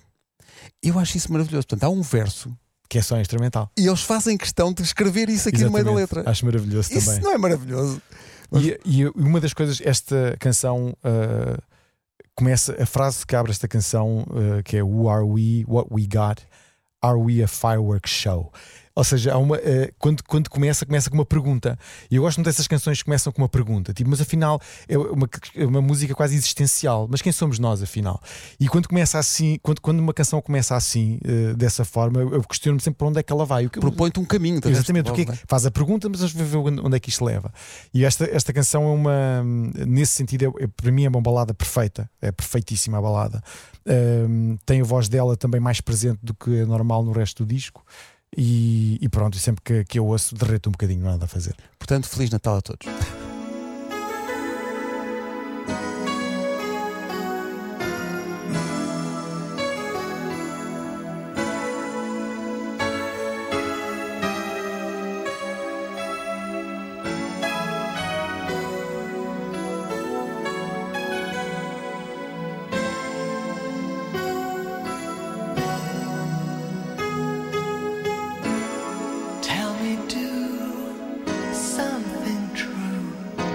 Eu acho isso maravilhoso. Portanto, há um verso Que é só instrumental. e eles fazem questão de escrever isso aqui no meio da Exatamente. letra. Acho maravilhoso Isso também. não é maravilhoso? E, e uma das coisas, esta canção ah, começa, a frase que abre esta canção, ah, que é Who are we? What we got? Are we a fireworks show? Ou seja, há uma, eh, quando, quando começa, começa com uma pergunta. E eu gosto muito dessas canções que começam com uma pergunta. Tipo, mas afinal é uma, é uma música quase existencial. Mas quem somos nós, afinal? E quando começa assim, quando, quando uma canção começa assim, eh, dessa forma, eu, eu questiono-me sempre para onde é que ela vai. O que, Propõe-te um caminho. estás a ver? Exatamente, o que é que- faz a pergunta, mas vamos ver onde onde é que isto leva. E esta, esta canção é uma, nesse sentido, é, é- para mim é uma balada perfeita, é perfeitíssima a balada. Ahm, tem a voz dela também mais presente do que é normal no resto do disco. E, e pronto, e sempre que, que eu ouço, derreto um bocadinho, não há nada a fazer. Portanto, Feliz Natal a todos. Tell me, do something true,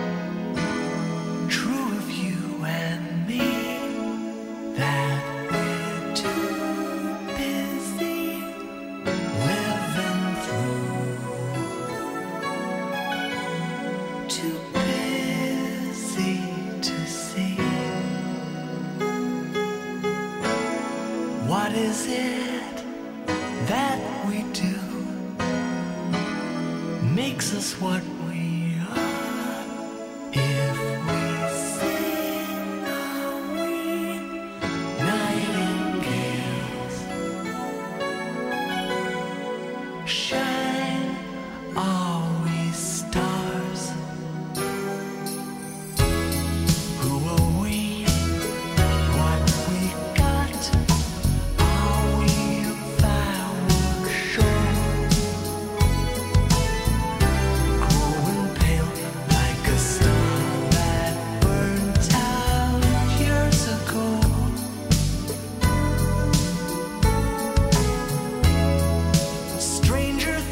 true of you and me, that we're too busy living through, too busy to see. What is it that we do makes us what we are? If we sing, are we nightingales? Shine, are we stars? Who are we? What we got? Are we a fireworks show? Growing pale like a star that burnt out years ago. Stranger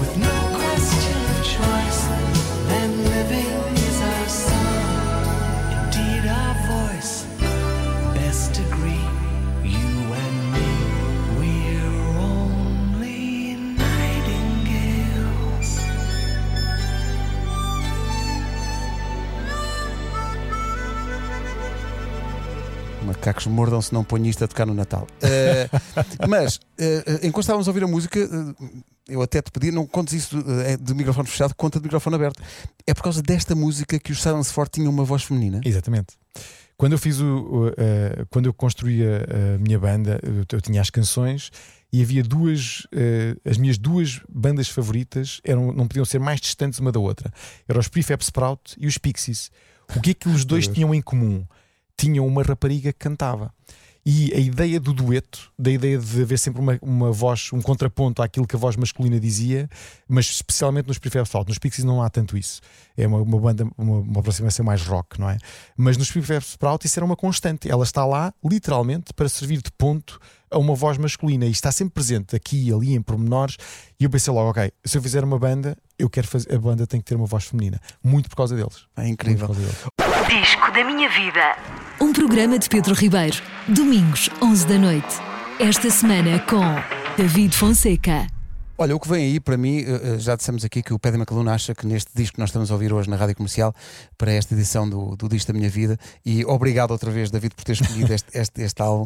with no question of choice, then living is our song, indeed our voice. Best agree, you and me, we're only nightingales. Macacos mordam-se, não ponho isto a tocar no Natal. Uh, mas, uh, enquanto estávamos a ouvir a música, uh, eu até te pedi, não contes isso uh, de microfone fechado, conta de microfone aberto. É por causa desta música que os Silence Four tinham uma voz feminina? Exatamente. Quando eu fiz o, o uh, quando eu construí a, a minha banda, eu, eu tinha as canções e havia duas, uh, as minhas duas bandas favoritas eram, não podiam ser mais distantes uma da outra. Eram os Prefab Sprout e os Pixies. O que é que os dois tinham em comum? Tinham uma rapariga que cantava. E a ideia do dueto, da ideia de haver sempre uma, uma voz, um contraponto àquilo que a voz masculina dizia, mas especialmente nos Prefab Sprout. Nos Pixies não há tanto isso. É uma, uma banda, uma, uma aproximação mais rock, não é? Mas nos Prefab Sprout isso era uma constante. Ela está lá, literalmente, para servir de ponto a uma voz masculina. E está sempre presente aqui e ali, em pormenores. E eu pensei logo, ok, se eu fizer uma banda, eu quero fazer, a banda tem que ter uma voz feminina. Muito por causa deles. É incrível. Disco da Minha Vida. Um programa de Pedro Ribeiro. Domingos, onze da noite. Esta semana com David Fonseca. Olha, o que vem aí para mim, já dissemos aqui que o Paddy McAloon acha que neste disco que nós estamos a ouvir hoje na Rádio Comercial, para esta edição do, do Disco da Minha Vida, e obrigado outra vez, David, por ter escolhido este, este, este álbum.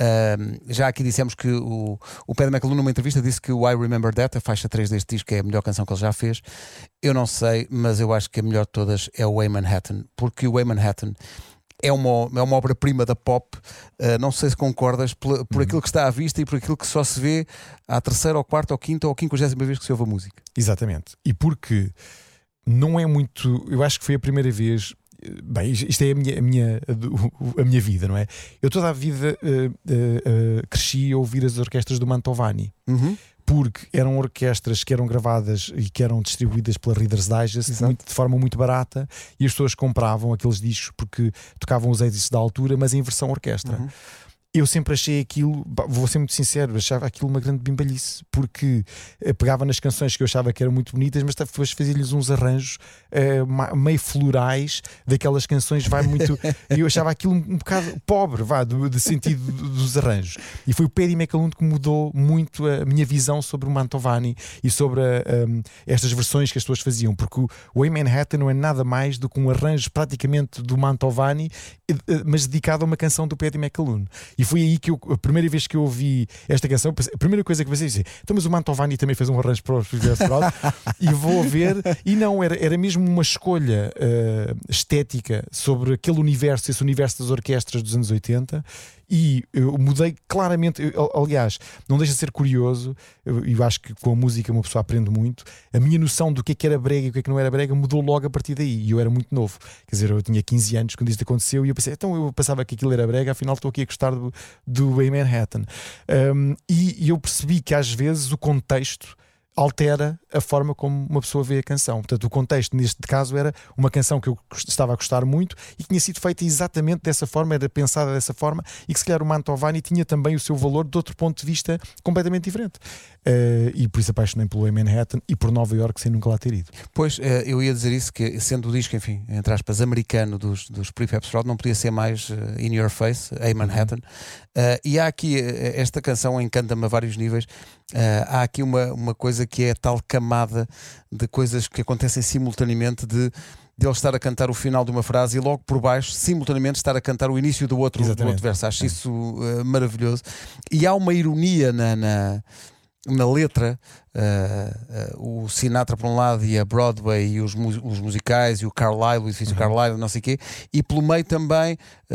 Uh, já aqui dissemos que o, o Paddy McAloon numa entrevista disse que o I Remember That, a faixa três deste disco, é a melhor canção que ele já fez. Eu não sei, mas eu acho que a melhor de todas é o Way Manhattan, porque o Way Manhattan é uma, é uma obra-prima da pop. Uh, não sei se concordas por, por uhum. aquilo que está à vista e por aquilo que só se vê à terceira, ou quarta, ou quinta, ou quinquagésima vez que se ouve a música. Exatamente. E porque não é muito. Eu acho que foi a primeira vez. Bem, isto é a minha, a minha, a minha vida, não é? Eu toda a vida uh, uh, uh, cresci a ouvir as orquestras do Mantovani. Uhum. Porque eram orquestras que eram gravadas e que eram distribuídas pela Reader's Digest muito, de forma muito barata, e as pessoas compravam aqueles discos porque tocavam os êxitos da altura, mas em versão orquestra. Uhum. Eu sempre achei aquilo, vou ser muito sincero, achava aquilo uma grande bimbalhice, porque pegava nas canções que eu achava que eram muito bonitas, mas depois fazia-lhes uns arranjos uh, meio florais daquelas canções, vai muito. Eu achava aquilo um, um bocado pobre, vá, do, do sentido dos arranjos. E foi o Paddy McAloon que mudou muito a minha visão sobre o Mantovani e sobre a, um, estas versões que as pessoas faziam, porque o Way Manhattan não é nada mais do que um arranjo praticamente do Mantovani, mas dedicado a uma canção do Paddy McAloon. E foi aí que eu, a primeira vez que eu ouvi esta canção, a primeira coisa que pensei, então, mas o Mantovani também fez um arranjo para os Prefab Sprout, e vou ver, e não, era, era mesmo uma escolha uh, estética sobre aquele universo, esse universo das orquestras dos anos oitenta. E eu mudei claramente. Eu, aliás, não deixa de ser curioso. Eu, eu acho que com a música uma pessoa aprende muito. A minha noção do que é que era brega e o que é que não era brega mudou logo a partir daí. E eu era muito novo, quer dizer, eu tinha quinze anos quando isto aconteceu. E eu pensei, então eu pensava que aquilo era brega, afinal estou aqui a gostar do, do Way Manhattan. Um, e, e eu percebi que às vezes o contexto altera a forma como uma pessoa vê a canção. Portanto, o contexto neste caso era uma canção que eu estava a gostar muito e que tinha sido feita exatamente dessa forma, era pensada dessa forma, e que se calhar o Mantovani tinha também o seu valor de outro ponto de vista completamente diferente. Uh, e por isso apaixonei pelo Manhattan e por Nova Iorque sem nunca lá ter ido. Pois, uh, eu ia dizer isso, que sendo o disco, enfim, entre aspas, americano dos, dos Prefab Sprout, não podia ser mais uh, In Your Face, A Manhattan. Uh, e há aqui, uh, esta canção encanta-me a vários níveis. Uh, há aqui uma, uma coisa que é a tal camada de coisas que acontecem simultaneamente, de, de ele estar a cantar o final de uma frase e logo por baixo, simultaneamente, estar a cantar o início do outro, do outro verso. Acho é. isso uh, maravilhoso. E há uma ironia na, na, na letra. Uh, uh, o Sinatra por um lado e a Broadway e os, mu- os musicais e o Carlyle, o edifício uhum. Carlyle, não sei o quê, e pelo meio também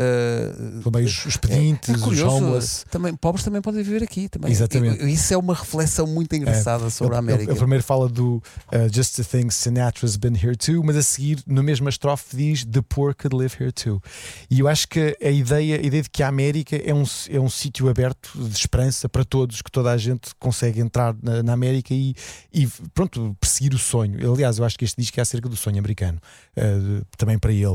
uh, também os, os pedintes, é, é curioso, os homeless, também, pobres também podem viver aqui também. Exatamente. E, isso é uma reflexão muito engraçada é, sobre ele, a América. Ele, ele primeiro fala do uh, Just to think Sinatra's been here too, mas a seguir na mesma estrofe diz The poor could live here too. E eu acho que a ideia, a ideia de que a América é um, é um sítio aberto de esperança para todos, que toda a gente consegue entrar na, na América E, e pronto, perseguir o sonho. Aliás, eu acho que este disco é acerca do sonho americano, uh, também para ele.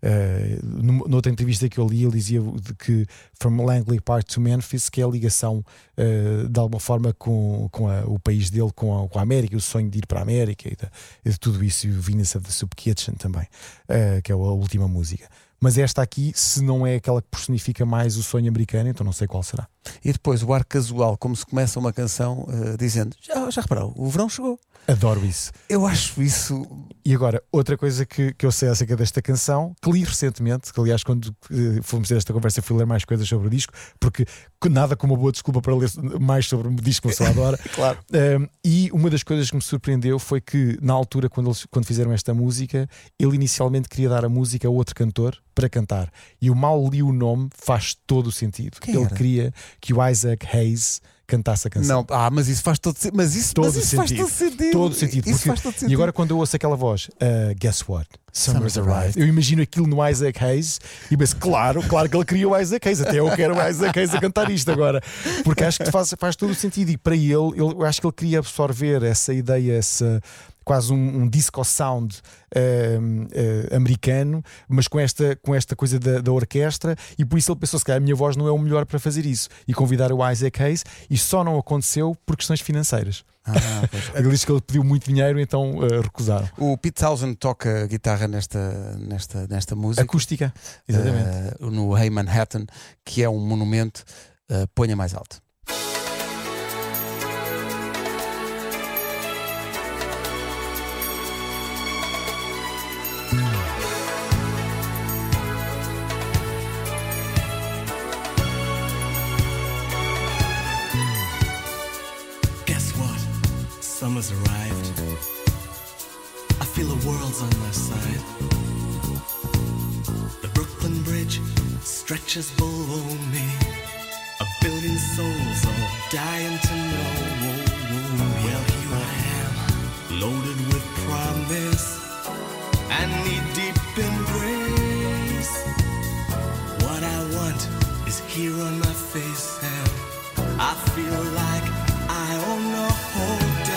Uh, noutra entrevista que eu li, ele dizia de que From Langley Park to Memphis, que é a ligação uh, de alguma forma com, com a, o país dele, com a, com a América, o sonho de ir para a América e de, de tudo isso, e o Venus of the Soup Kitchen também, uh, que é a última música. Mas esta aqui, se não é aquela que personifica mais o sonho americano, então não sei qual será. E depois o ar casual, como se começa uma canção uh, dizendo: já, já reparou, o verão chegou. Adoro isso. Eu acho isso. E agora, outra coisa que, que eu sei acerca desta canção, que li recentemente, que aliás, quando uh, fomos ter esta conversa, fui ler mais coisas sobre o disco, porque nada como uma boa desculpa para ler mais sobre o disco que eu adoro. Claro. Um, e uma das coisas que me surpreendeu foi que, na altura, quando, eles, quando fizeram esta música, ele inicialmente queria dar a música a outro cantor para cantar. E o mal li o nome, faz todo o sentido. Quem ele era? queria que o Isaac Hayes cantasse a canção. Não, ah, mas isso faz todo sentido. Mas isso, todo mas isso faz todo sentido. Todo sentido. Isso Porque, faz todo sentido. e agora, quando eu ouço aquela voz, uh, guess what? Summer's arrived. Eu imagino aquilo no Isaac Hayes e penso, claro, claro que ele queria o Isaac Hayes. Até eu quero o Isaac Hayes a cantar isto agora. Porque acho que faz, faz todo o sentido. E para ele, ele, eu acho que ele queria absorver essa ideia, essa. Quase um, um disco sound uh, uh, americano, mas com esta, com esta coisa da, da orquestra, e por isso ele pensou: se calhar a minha voz não é o melhor para fazer isso, e convidar o Isaac Hayes, e só não aconteceu por questões financeiras. Ah, pois. Ele disse que ele pediu muito dinheiro, então uh, recusaram. O Pete Townshend toca guitarra nesta, nesta, nesta música. Acústica, exatamente. Uh, no Hey Manhattan, que é um monumento. Uh, ponha mais alto. Summer's arrived. I feel the world's on my side. The Brooklyn Bridge stretches below me. A billion souls all dying to know. Well, here I am, loaded with promise and knee-deep in grace. What I want is here on my face, and I feel like I own the whole day.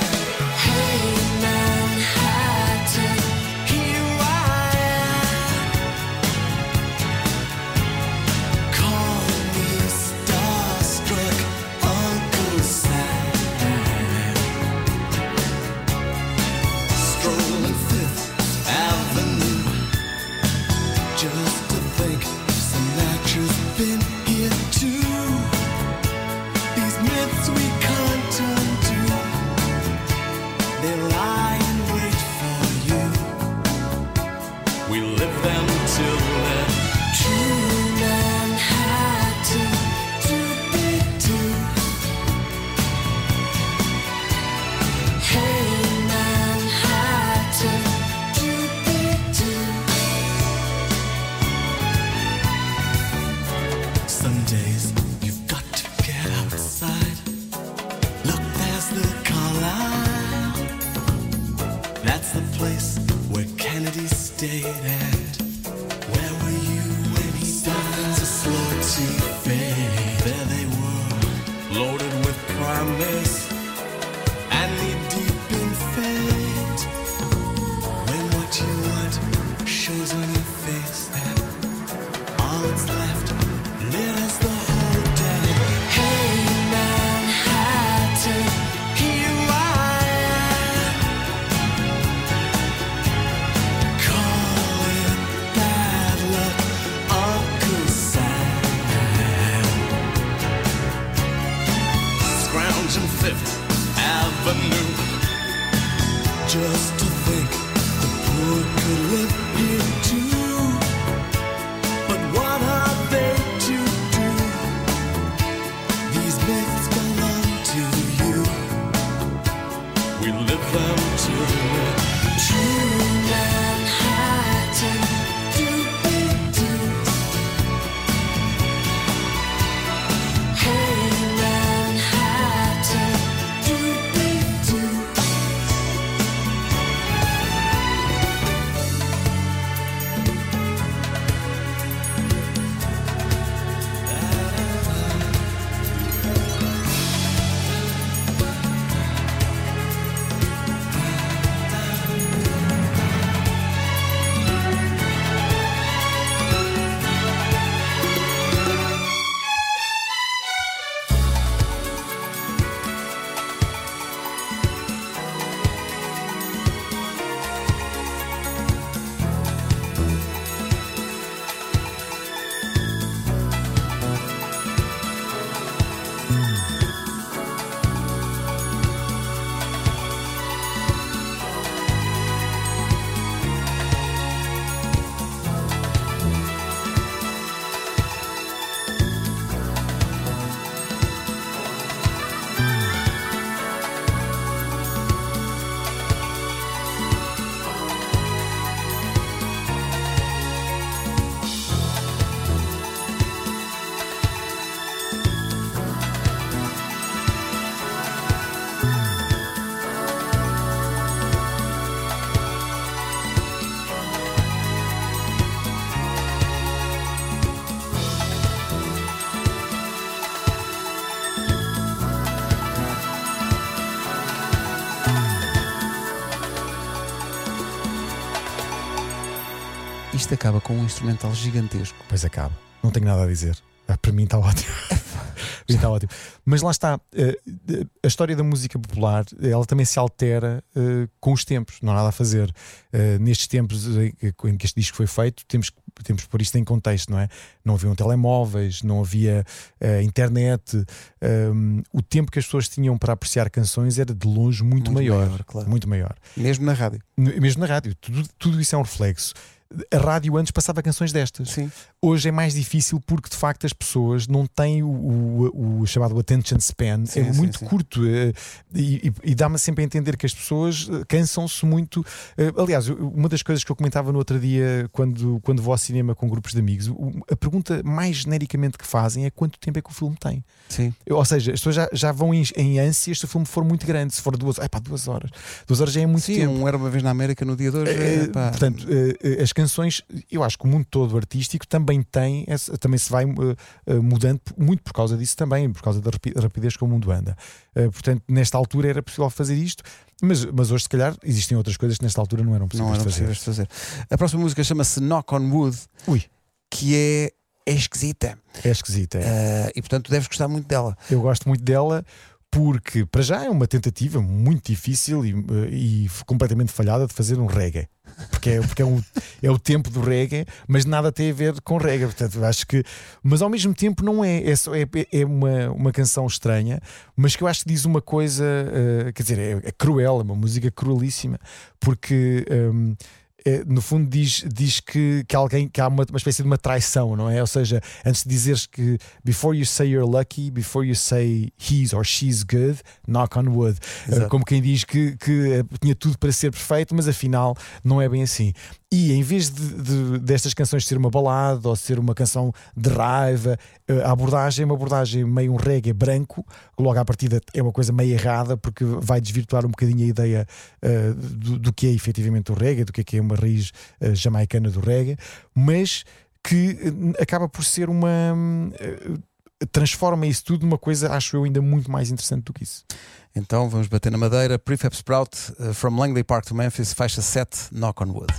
isto acaba com um instrumental gigantesco. Pois acaba, não tenho nada a dizer. Ah, para mim está ótimo. Está ótimo. Mas lá está, a história da música popular, ela também se altera uh, com os tempos, não há nada a fazer. Uh, nestes tempos em que este disco foi feito, temos que temos que pôr isto em contexto, não é? Não haviam telemóveis, não havia uh, internet. Um, o tempo que as pessoas tinham para apreciar canções era de longe muito, muito maior, maior claro. Muito maior. Mesmo na rádio. Mesmo na rádio. Tudo, tudo isso é um reflexo. A rádio antes passava canções destas. Sim. Hoje é mais difícil porque de facto as pessoas não têm o, o, o chamado attention span. Sim, é sim, muito sim. curto e, e, e dá-me sempre a entender que as pessoas cansam-se muito. Aliás, uma das coisas que eu comentava no outro dia quando, quando vou ao cinema com grupos de amigos, a pergunta mais genericamente que fazem é quanto tempo é que o filme tem. Sim. Ou seja, as pessoas já, já vão em, em ânsias se o filme for muito grande. Se for duas, é pá, duas horas. Duas horas já é muito sim, tempo. Um Era Uma Vez na América no dia de hoje. É, é, pá. Portanto, as canções, eu acho que o mundo todo artístico também tem, também se vai uh, uh, mudando muito por causa disso também, por causa da rapidez que o mundo anda. Uh, portanto, nesta altura era possível fazer isto, mas, mas hoje se calhar existem outras coisas que nesta altura não eram possíveis, não eram de, fazer. possíveis de fazer. A próxima música chama-se Knock on Wood, Ui. que é, é esquisita. É esquisita. É. Uh, e portanto tu deves gostar muito dela. Eu gosto muito dela. Porque, para já, é uma tentativa muito difícil e, e completamente falhada de fazer um reggae. Porque, é, porque é, um, é o tempo do reggae, mas nada tem a ver com reggae. Portanto, acho que. Mas ao mesmo tempo, não é. É, só, é, é uma, uma canção estranha, mas que eu acho que diz uma coisa. Uh, quer dizer, é, é cruel, é uma música cruelíssima. Porque. Um, É, no fundo diz, diz que, que, alguém, que há uma, uma espécie de uma traição, não é? Ou seja, antes de dizeres que before you say you're lucky, before you say he's or she's good, knock on wood. Uh, como quem diz que, que tinha tudo para ser perfeito, mas afinal não é bem assim. E em vez de, de, destas canções ser uma balada ou ser uma canção de raiva, a abordagem é uma abordagem meio um reggae branco. Logo à partida é uma coisa meio errada, porque vai desvirtuar um bocadinho a ideia uh, do, do que é efetivamente o reggae, do que é, que é uma raiz uh, jamaicana do reggae, mas que uh, acaba por ser uma... Uh, transforma isso tudo numa coisa, acho eu, ainda muito mais interessante do que isso. Então vamos bater na madeira. Prefab Sprout, uh, From Langley Park to Memphis, faixa sete, Knock on Wood.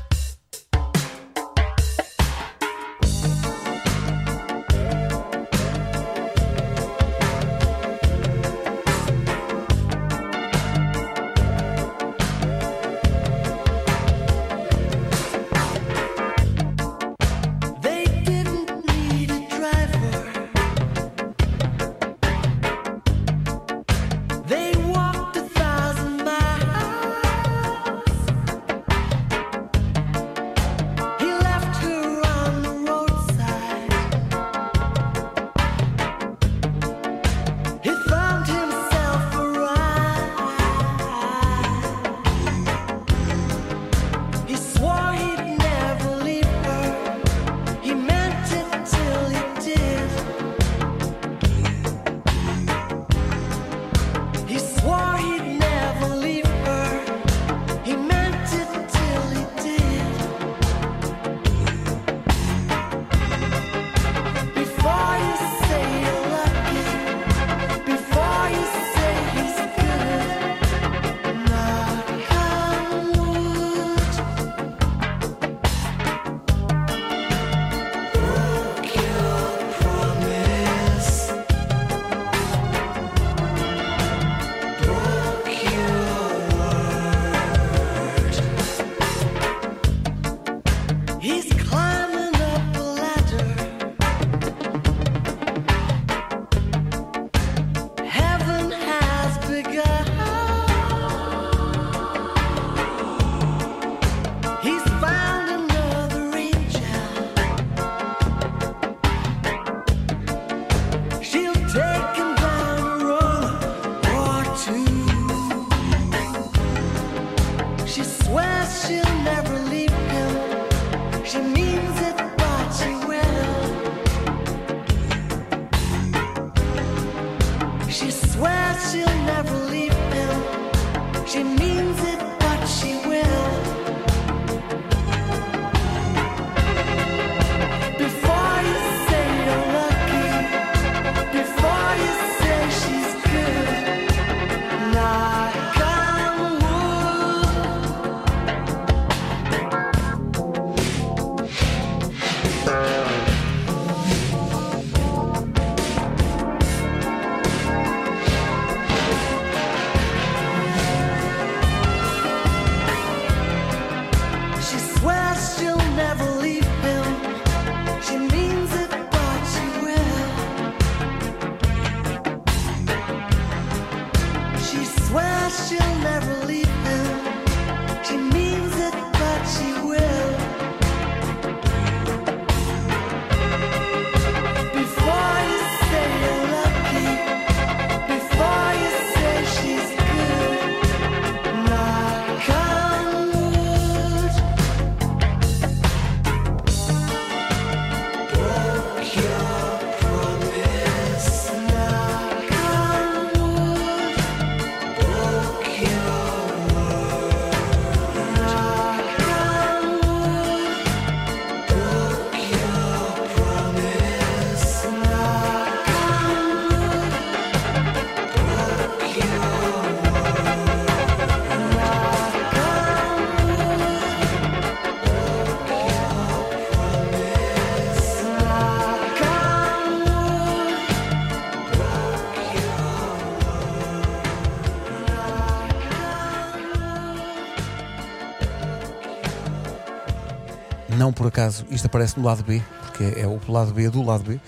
Não por acaso, isto aparece no lado B, porque é o lado B do lado B. uh,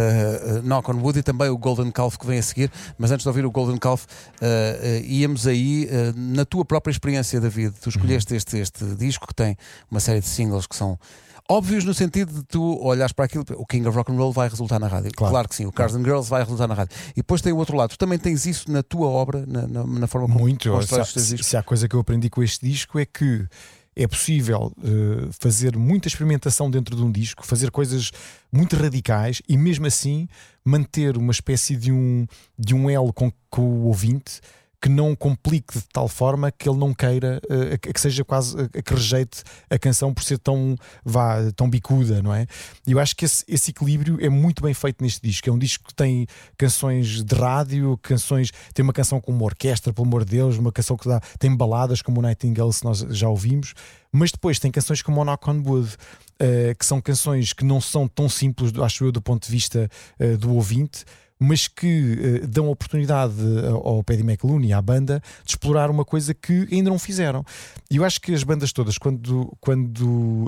uh, Knock on Wood e também o Golden Calf que vem a seguir. Mas antes de ouvir o Golden Calf, uh, uh, íamos aí uh, na tua própria experiência, David. Tu escolheste uhum. este, este disco que tem uma série de singles que são óbvios no sentido de tu olhares para aquilo. O King of Rock and Roll vai resultar na rádio, claro, claro que sim. O Cars and Girls vai resultar na rádio. E depois tem o outro lado. Tu também tens isso na tua obra, na, na, na forma como muito. Se, se, se há coisa que eu aprendi com este disco é que é possível uh, fazer muita experimentação dentro de um disco, fazer coisas muito radicais e mesmo assim manter uma espécie de um, de um elo com, com o ouvinte que não complique de tal forma que ele não queira, uh, que seja quase, uh, que rejeite a canção por ser tão, vá, tão bicuda, não é? E eu acho que esse, esse equilíbrio é muito bem feito neste disco. É um disco que tem canções de rádio, canções, tem uma canção com uma orquestra, pelo amor de Deus, uma canção que dá, tem baladas como o Nightingale, se nós já ouvimos, mas depois tem canções como o Knock on Wood, uh, que são canções que não são tão simples, acho eu, do ponto de vista uh, do ouvinte, mas que uh, dão oportunidade ao Paddy McAloon e à banda de explorar uma coisa que ainda não fizeram. E eu acho que as bandas todas, quando, quando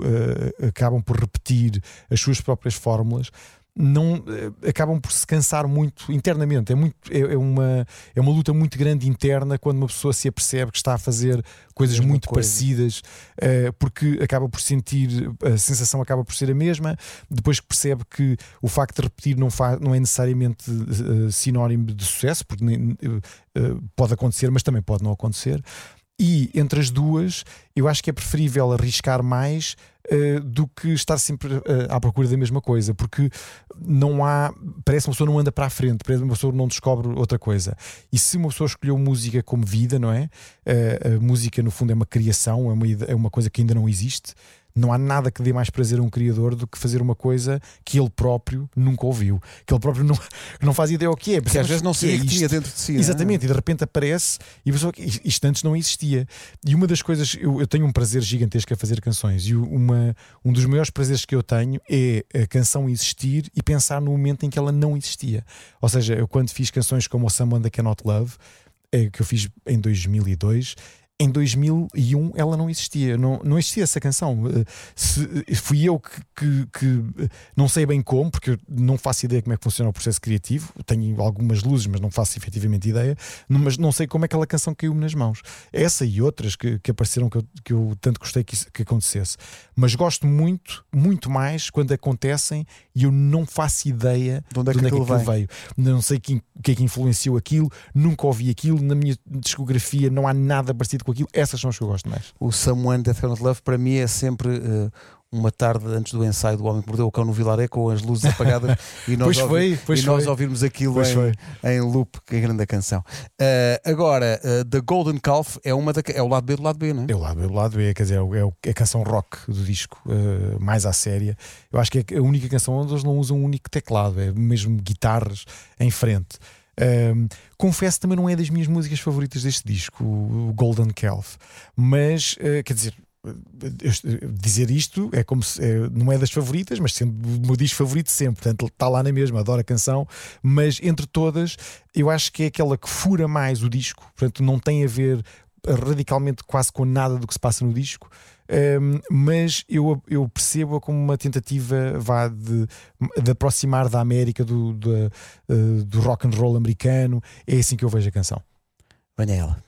uh, acabam por repetir as suas próprias fórmulas, não uh, acabam por se cansar muito internamente. É, muito, é, é, uma, é uma luta muito grande interna quando uma pessoa se apercebe que está a fazer coisas muito coisa. parecidas, uh, porque acaba por sentir, a sensação acaba por ser a mesma, depois que percebe que o facto de repetir não, faz, não é necessariamente uh, sinónimo de sucesso, porque uh, uh, pode acontecer, mas também pode não acontecer. E entre as duas, eu acho que é preferível arriscar mais uh, do que estar sempre uh, à procura da mesma coisa, porque não há, parece que uma pessoa não anda para a frente, parece que uma pessoa não descobre outra coisa. E se uma pessoa escolheu música como vida, não é? Uh, a música no fundo é uma criação, é uma, é uma coisa que ainda não existe. Não há nada que dê mais prazer a um criador do que fazer uma coisa que ele próprio nunca ouviu, que ele próprio não, não faz ideia o que é, porque às vezes não sabia que tinha dentro de si. Exatamente, é? E de repente aparece e a pessoa, isto antes não existia. E uma das coisas, eu, eu tenho um prazer gigantesco a fazer canções, e uma, um dos maiores prazeres que eu tenho é a canção existir e pensar no momento em que ela não existia. Ou seja, eu quando fiz canções como o Someone That Cannot Love, é, que eu fiz em dois mil e dois, em dois mil e um ela não existia, não, não existia essa canção. Se, fui eu que, que, que não sei bem como, porque eu não faço ideia como é que funciona o processo criativo, tenho algumas luzes, mas não faço efetivamente ideia, mas não sei como é que aquela canção caiu-me nas mãos. Essa e outras que, que apareceram que eu, que eu tanto gostei que, isso, que acontecesse. Mas gosto muito, muito mais quando acontecem e eu não faço ideia de onde é que, de onde é que aquilo veio. Não sei quem, o que é que influenciou aquilo, nunca ouvi aquilo, na minha discografia não há nada parecido com aquilo. Essas são as que eu gosto mais. O Someone That Cannot Love para mim é sempre uh, uma tarde antes do ensaio do Homem que Mordeu o Cão no Vilaré, com as luzes apagadas e nós, pois foi, ouvi, pois e nós foi. ouvirmos aquilo em, em loop, que é grande a canção. Uh, agora, uh, The Golden Calf é, uma da, é o lado B do lado B, não é? É o lado B do lado B, quer dizer, é, é a canção rock do disco, uh, mais à séria. Eu acho que é a única canção onde eles não usam um único teclado, é mesmo guitarras em frente. Um, confesso também não é das minhas músicas favoritas deste disco, o Golden Calf, mas uh, quer dizer, dizer isto é como se é, não é das favoritas, mas sendo o meu disco favorito sempre, portanto está lá na mesma, adoro a canção, mas entre todas eu acho que é aquela que fura mais o disco, portanto não tem a ver radicalmente quase com nada do que se passa no disco. Um, mas eu, eu percebo-a como uma tentativa vá, de, de aproximar da América do, do, uh, do rock and roll americano. É assim que eu vejo a canção. Venha ela.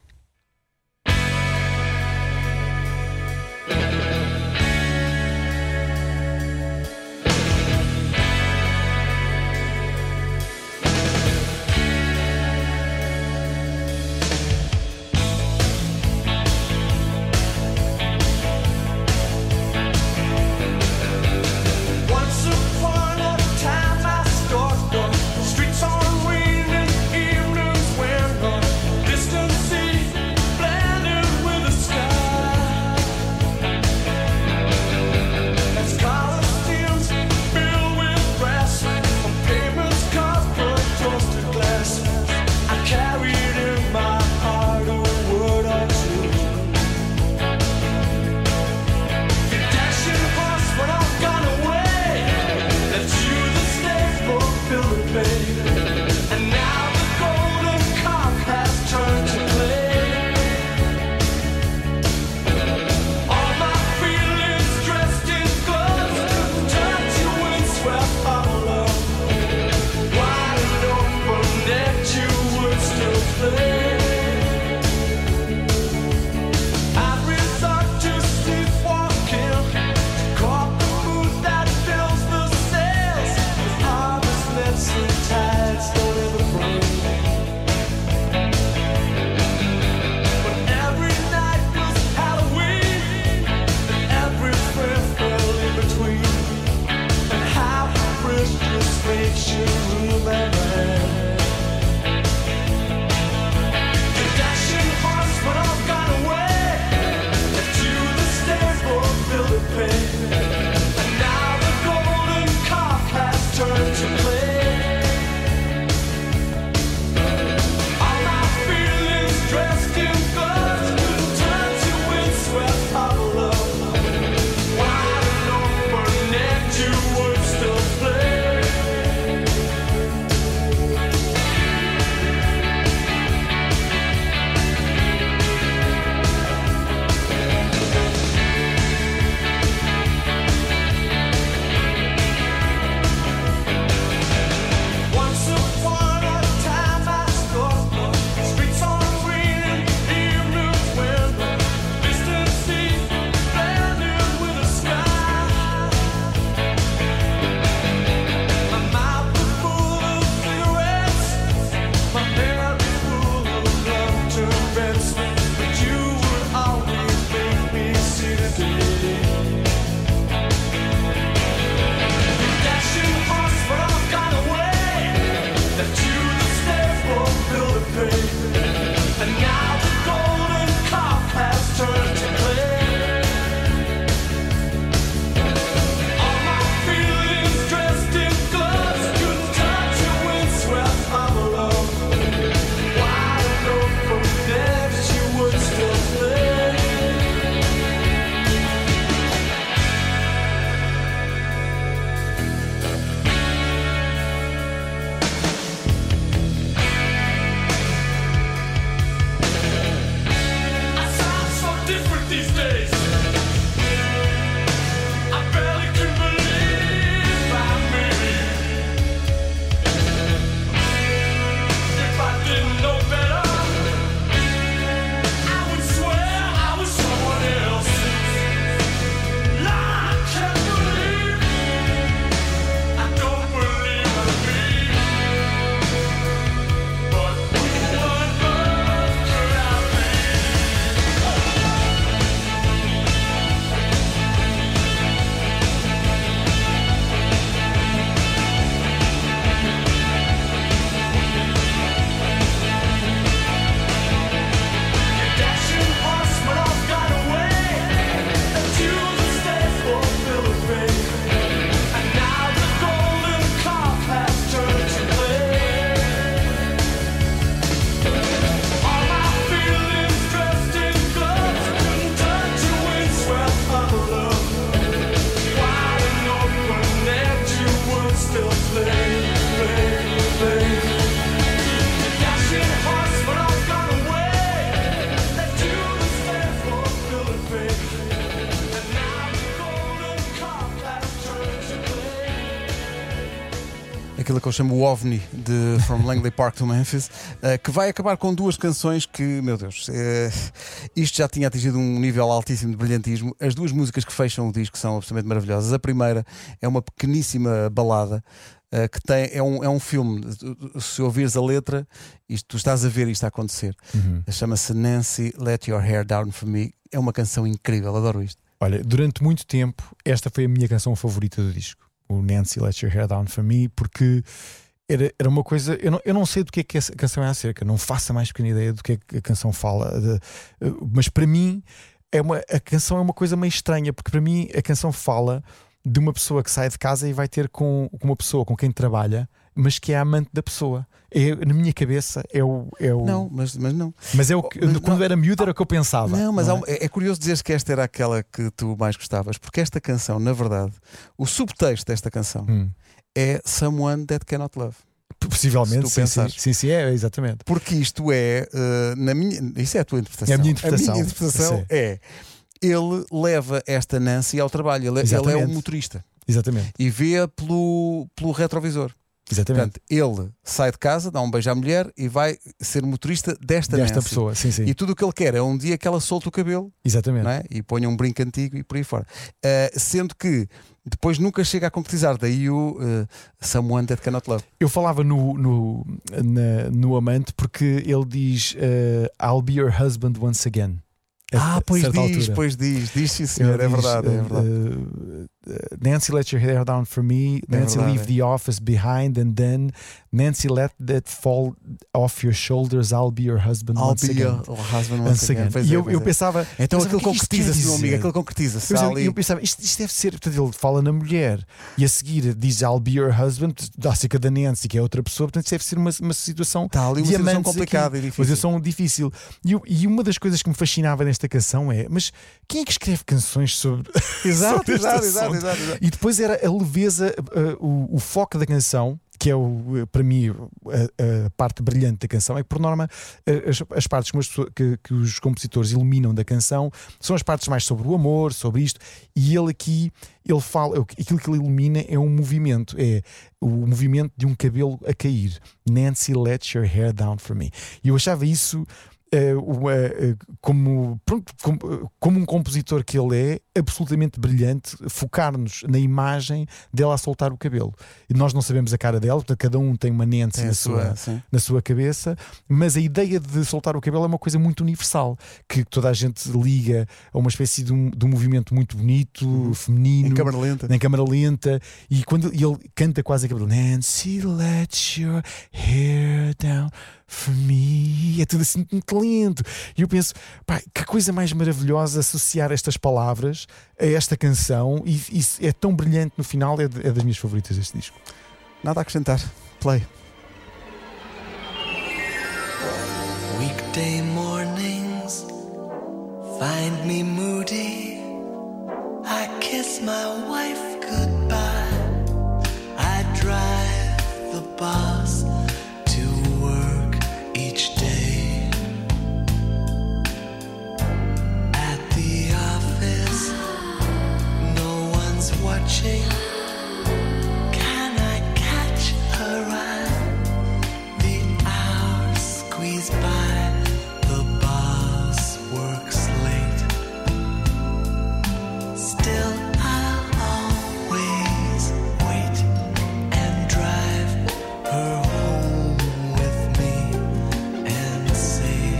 Streets are raining, evenings when the distance these days. I barely can believe I'm me. If I didn't know better, I would swear I was someone else. I can't believe, I don't believe I'm me. But who on earth could I be? Dashing horsemen all got away, and you stay for Philippine. And now the golden calf has turned to clay. All my feelings dressed in gloves couldn't touch a windswept puddle. Wide and open edge you would still play, play, play. Dashing horsemen all got away, that you stay for Philippine. And now the golden calf has turned to clay. Aquilo que eu chamo o OVNI de From Langley Park to Memphis, eh, que vai acabar com duas canções que, meu Deus, eh, isto já tinha atingido um nível altíssimo de brilhantismo. As duas músicas que fecham o disco são absolutamente maravilhosas. A primeira é uma pequeníssima balada eh, que tem, é, um, é um filme. Se ouvires a letra, isto, tu estás a ver isto a acontecer. Chama-se Nancy Let Your Hair Down For Me. É uma canção incrível, adoro isto. Olha, durante muito tempo, esta foi a minha canção favorita do disco, o Nancy Let Your Hair Down For Me, porque era, era uma coisa. Eu não, eu não sei do que é que a canção é acerca, não faço a mais pequena ideia do que é que a canção fala, de, mas para mim é uma, a canção é uma coisa meio estranha, porque para mim a canção fala de uma pessoa que sai de casa e vai ter com, com uma pessoa com quem trabalha, mas que é a amante da pessoa. É, na minha cabeça é o, é o... Não, mas, mas não. Mas é o que, Mas quando não. era miúdo era o que eu pensava. Não, mas não há um- é? é curioso dizeres que esta era aquela que tu mais gostavas, porque esta canção, na verdade, o subtexto desta canção Hum. é Someone That Cannot Love. Possivelmente, Se tu sim, sim, pensares. sim, sim, é exatamente. Porque isto é, eh, na minha, isso é a tua interpretação. É a minha interpretação. minha interpretação Sim. é: ele leva esta Nancy ao trabalho, ele, ele é Exatamente. um motorista Exatamente, e vê pelo, pelo retrovisor. exatamente. Portanto, ele sai de casa, dá um beijo à mulher e vai ser motorista desta, Desta Nancy. pessoa, sim, sim. E tudo o que ele quer é um dia que ela solte o cabelo, Exatamente. não é? E ponha um brinco antigo e por aí fora. Uh, sendo que depois nunca chega a concretizar. Daí o uh, Someone That Cannot Love. Eu falava no, no, na- no Amante porque ele diz eh, I'll be your husband once again. A- Ah, a pois diz, certa altura. pois diz, diz sim senhor, Ele é diz, verdade, é eh, verdade. eh, eh, Nancy, let your hair down for me. É Nancy, verdade, leave é. the office behind, and then Nancy, let that fall off your shoulders. I'll be your husband I'll once be again. your husband Once once again. again. Pois E é, eu, pois eu é. pensava, Então mas aquilo o que é que isto quer concretiza-se, meu dizer? amigo, aquilo concretiza-se. Eu, Há eu, ali- eu pensava, isto, isto deve ser, portanto, ele fala na mulher e a seguir diz I'll be your husband, acerca da Nancy, que é outra pessoa, portanto, isto deve ser uma, uma situação Está ali uma de situação amantes complicada aqui, e uma difícil. situação difícil. E, eu- e uma das coisas que me fascinava nesta canção é, mas quem é que escreve canções sobre, Exato, sobre este exato, exato, assunto? exato, exato. E depois era a leveza, uh, o, o foco da canção, que é o, uh, para mim a, a parte brilhante da canção, é que por norma uh, as, as partes que, as pessoas- que- que os compositores iluminam da canção são as partes mais sobre o amor, sobre isto, e ele aqui, ele fala, aquilo que ele ilumina é um movimento, é o movimento de um cabelo a cair. Nancy, let your hair down for me. E eu achava isso eh, uma, eh, como, pronto, como, como um compositor que ele é, absolutamente brilhante, focar-nos na imagem dela a soltar o cabelo. E nós não sabemos a cara dela, portanto, cada um tem uma Nancy Tem a na, sua- sua, sim. na sua cabeça, mas a ideia de soltar o cabelo é uma coisa muito universal, que toda a gente liga a uma espécie de um, de um movimento muito bonito, feminino, Em câmara lenta. em câmara lenta, e quando e ele canta quase a cabelo, Nancy, let your hair down for me, é tudo assim muito lento. E eu penso, pá, que coisa mais maravilhosa associar estas palavras a esta canção, e, e é tão brilhante no final, é, de- é das minhas favoritas deste disco. Nada a acrescentar. Play. Weekday mornings find me moody. I kiss my wife goodbye. I drive the bus to work each day. At the watching. Can I catch her eye? The hours squeeze by. The boss works late. Still I'll always wait and drive her home with me and say,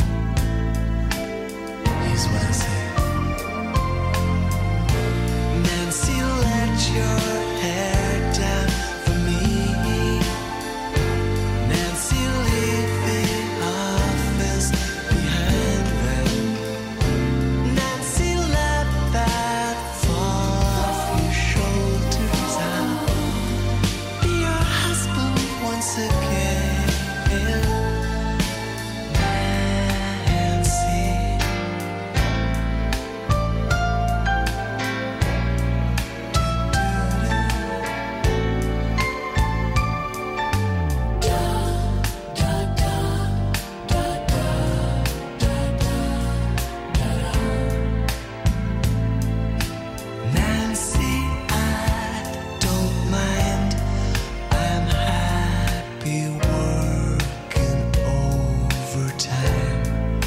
here's what I say. Nancy, let your hair down for me. Nancy, leave the office behind them. Nancy, let that fall off your shoulders. I'll be your husband once again. Nancy. Nancy, I don't mind. I'm happy working overtime.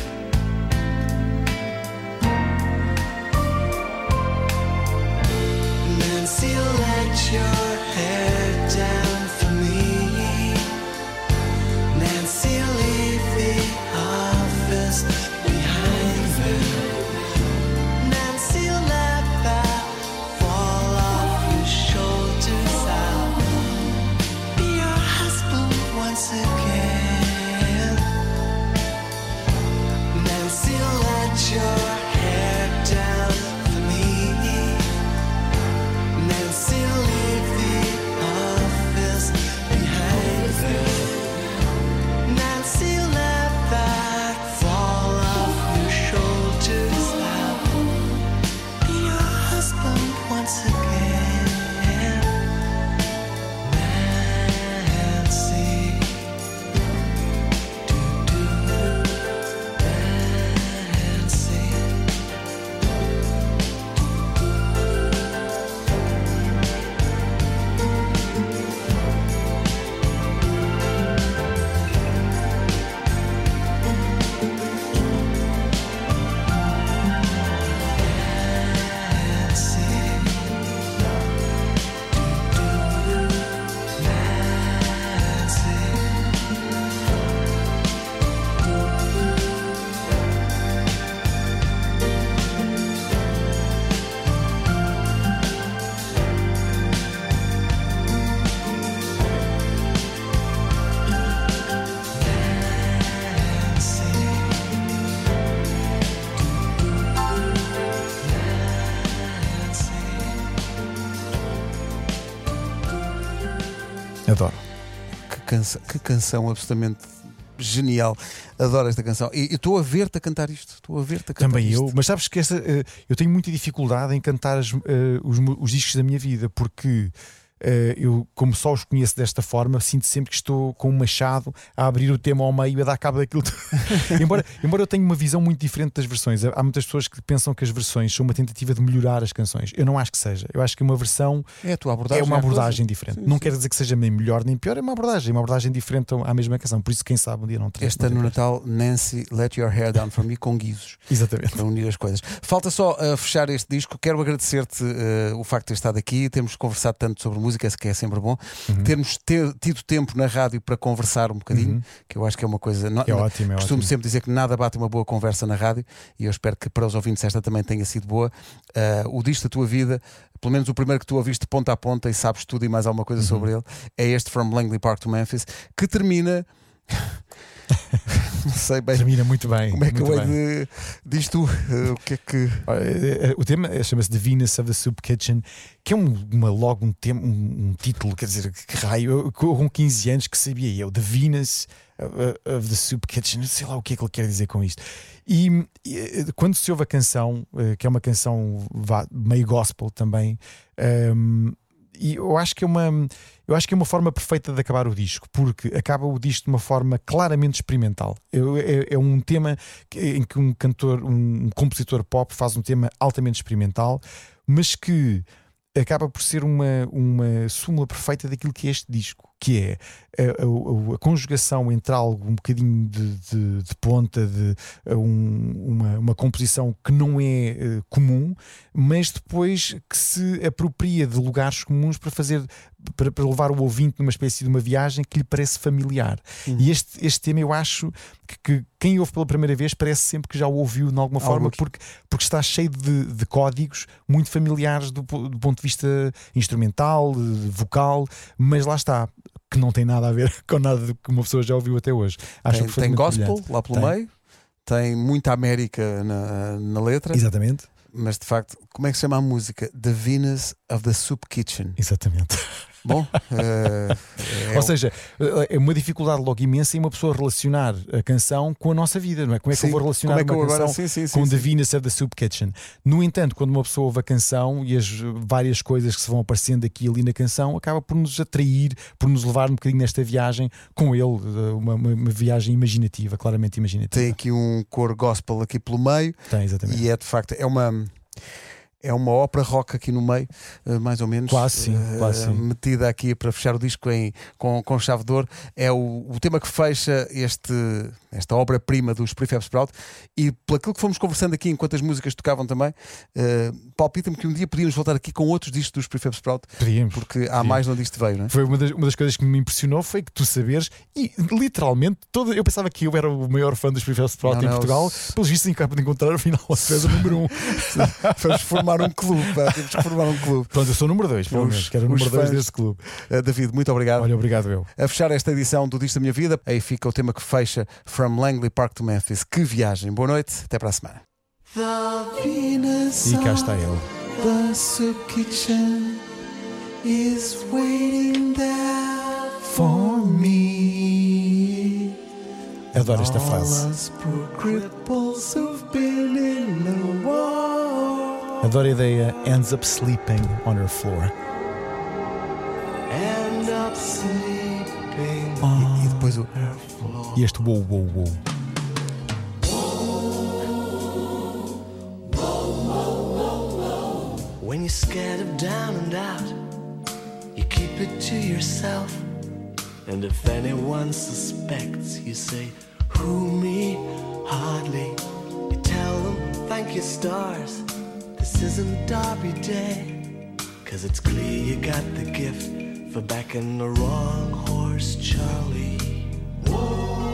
Nancy, let your hair down for me. Nancy, leave the office behind them. Nancy, let that fall off your shoulders. I'll be your husband once again. Nancy, let your hair down for me. Nancy, leave the office behind them. Nancy, let that fall off your shoulders. I'll be your husband once again. Nancy. Do-do. Nancy. Adoro. Que canção, que canção absolutamente genial. Adoro esta canção. E estou a ver-te a cantar isto. Estou a ver-te a cantar Também isto. eu, mas sabes que esta, eh, eu tenho muita dificuldade em cantar as, eh, os, mu- os discos da minha vida, porque eh, eu, como só os conheço desta forma, sinto sempre que estou com um machado a abrir o tema ao meio e a dar cabo daquilo. embora, embora eu tenha uma visão muito diferente das versões. Há muitas pessoas que pensam que as versões são uma tentativa de melhorar as canções. Eu não acho que seja. Eu acho que uma versão É a tua abordagem. é uma à coisa. abordagem diferente. Sim, não sim. quer dizer que seja nem melhor nem pior, é uma abordagem, é uma abordagem diferente à mesma canção. Por isso, quem sabe um dia não terá. Este ano no Natal, Nancy, Let Your Hair Down For Me com guizos. Exatamente. Para unir as coisas. Falta só uh, fechar este disco. Quero agradecer-te uh, o facto de ter estado aqui. Temos conversado tanto sobre música, que é sempre bom. Uhum. Termos ter, tido tempo na rádio para conversar um bocadinho, uhum. que eu acho que é uma coisa. Não, é ótimo, é costumo ótimo. sempre dizer que nada bate uma boa conversa na rádio e eu espero que para os ouvintes esta também tenha sido boa. Uh, o disco da tua vida, pelo menos o primeiro que tu ouviste de ponta a ponta e sabes tudo e mais alguma coisa uhum. sobre ele, é este From Langley Park to Memphis, que termina. Não sei bem. Termina muito bem. Como é que muito eu hei de. Diz tu, uh, o que é que. O tema chama-se The Venus of the Soup Kitchen, que é um, uma, logo um, tema, um, um título, quer dizer, que raio. Eu, com quinze anos que sabia eu, The Venus of the Soup Kitchen, não sei lá o que é que ele quer dizer com isto. E, e quando se ouve a canção, que é uma canção meio gospel também, um, e eu acho que é uma eu acho que é uma forma perfeita de acabar o disco, porque acaba o disco de uma forma claramente experimental. É, é um tema em que um cantor, um compositor pop faz um tema altamente experimental, mas que acaba por ser uma, uma súmula perfeita daquilo que é este disco, que é a, a, a conjugação entre algo um bocadinho de, de, de ponta, de um, uma, uma composição que não é uh, comum, mas depois que se apropria de lugares comuns para fazer, para, para levar o ouvinte numa espécie de uma viagem que lhe parece familiar. Uhum. E este, este tema eu acho que, que quem ouve pela primeira vez parece sempre que já o ouviu de alguma forma, porque, porque está cheio de, de códigos muito familiares do, do ponto de vista instrumental, vocal, mas lá está, que não tem nada a ver com nada do que uma pessoa já ouviu até hoje. Acho tem, que foi tem gospel brilhante. Lá pelo tem. meio, tem muita América na, na letra. Exatamente. Mas de facto, como é que se chama a música? The Venus of the Soup Kitchen. Exatamente. Bom, uh, é ou seja, é uma dificuldade logo imensa em uma pessoa relacionar a canção com a nossa vida, não é? Como é que sim, eu vou relacionar uma canção agora, sim, sim, com sim, The sim. Venus of the Soup Kitchen? No entanto, quando uma pessoa ouve a canção e as várias coisas que se vão aparecendo aqui e ali na canção, acaba por nos atrair, por nos levar um bocadinho nesta viagem com ele, uma, uma, uma viagem imaginativa, claramente imaginativa. Tem aqui um coro gospel aqui pelo meio. Tem, exatamente. E é de facto, é uma... É uma ópera rock aqui no meio, mais ou menos. Quase sim, uh, quase sim. Metida aqui para fechar o disco em, com, com chave de ouro. É o, o tema que fecha este, esta obra-prima dos Prefab Sprout. E pelo aquilo que fomos conversando aqui enquanto as músicas tocavam também, uh, palpita-me que um dia podíamos voltar aqui com outros discos dos Prefab Sprout. Podíamos. Porque há Podíamos. mais onde isto veio, não é? Foi uma das, uma das coisas que me impressionou foi que tu saberes, e literalmente, todo, eu pensava que eu era o maior fã dos Prefab Sprout não, em não, Portugal, se... pelos vistos, acabo de encontrar afinal a o número um. Vamos formar um clube. Temos que formar um clube. Pronto, eu sou o número dois, pelo menos, que era o número dois desse clube. Uh, David, muito obrigado. Olha, obrigado eu. A fechar esta edição do Disco da Minha Vida, aí fica o tema que fecha From Langley Park to Memphis. Que viagem. Boa noite, até para a semana. E cá está ele. The soup kitchen is waiting there for me. Adoro esta frase. Adoro a ideia. Ends up sleeping on her floor. End up sleeping oh. E depois o. E este wow, wow, wow. When you're scared of down and out, you keep it to yourself. And if anyone suspects, you say, who, me? Hardly. You tell them, thank your stars, this isn't Derby Day. Cause it's clear you got the gift for backing the wrong horse, Charlie. Whoa,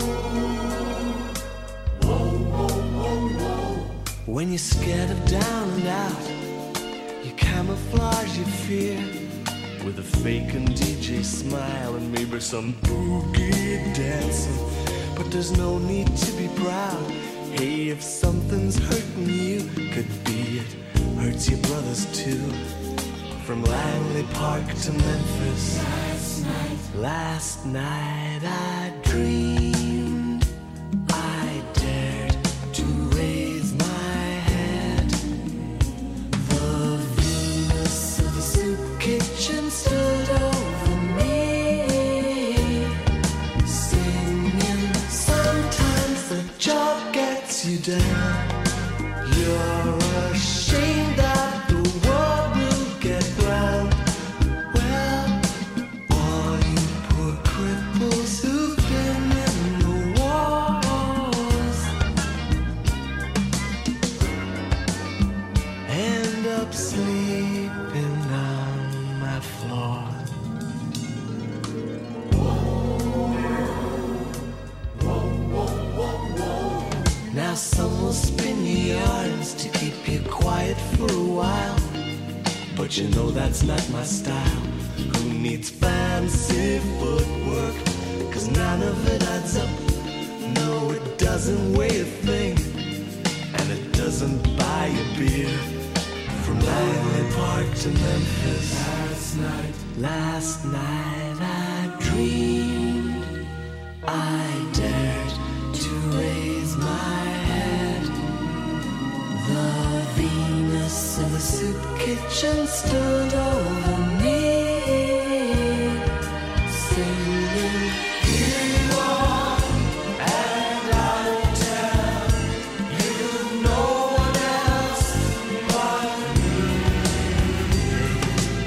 whoa, whoa, whoa, whoa. When you're scared of down and out, you camouflage your fear with a fake and D J smile and maybe some boogie dancing. But there's no need to be proud. Hey, if something's hurting you, could be it hurts your brothers too. From Langley Park to Memphis, last night, last night I dreamed I dared to raise my head. The Venus of the soup kitchen stood over me, singing, sometimes the job gets you down. You're ashamed that the world will get round. Well, all you poor cripples who've been in the wars end up sleeping on my floor. Now some will spin you yarns to keep you quiet for a while, but you know that's not my style. Who needs fancy footwork? Cause none of it adds up. No, it doesn't weigh a thing, and it doesn't buy you beer. From Langley Park to Memphis, last night, last night I dreamed I dared to raise my head. The Venus in the soup kitchen stood over me, singing, here you are, and I'll tell you no one else but me.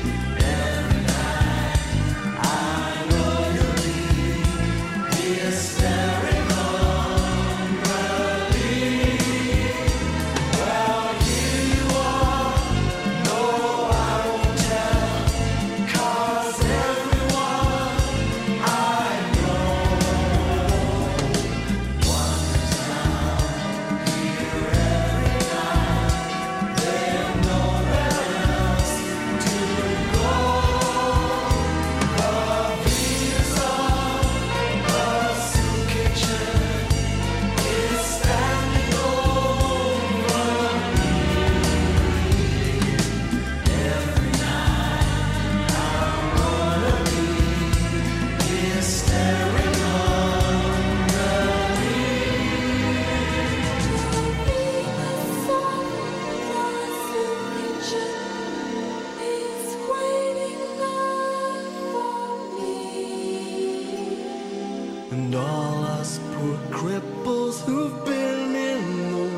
all us poor cripples who've been in the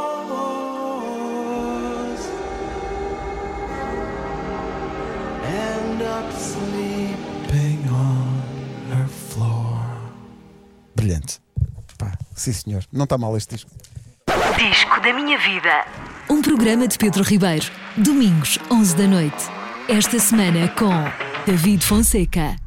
wars end up sleeping on her floor. Brilhante. Pá, sim senhor, não está mal este disco. Disco da Minha Vida. Um programa de Pedro Ribeiro. Domingos, onze da noite. Esta semana com David Fonseca.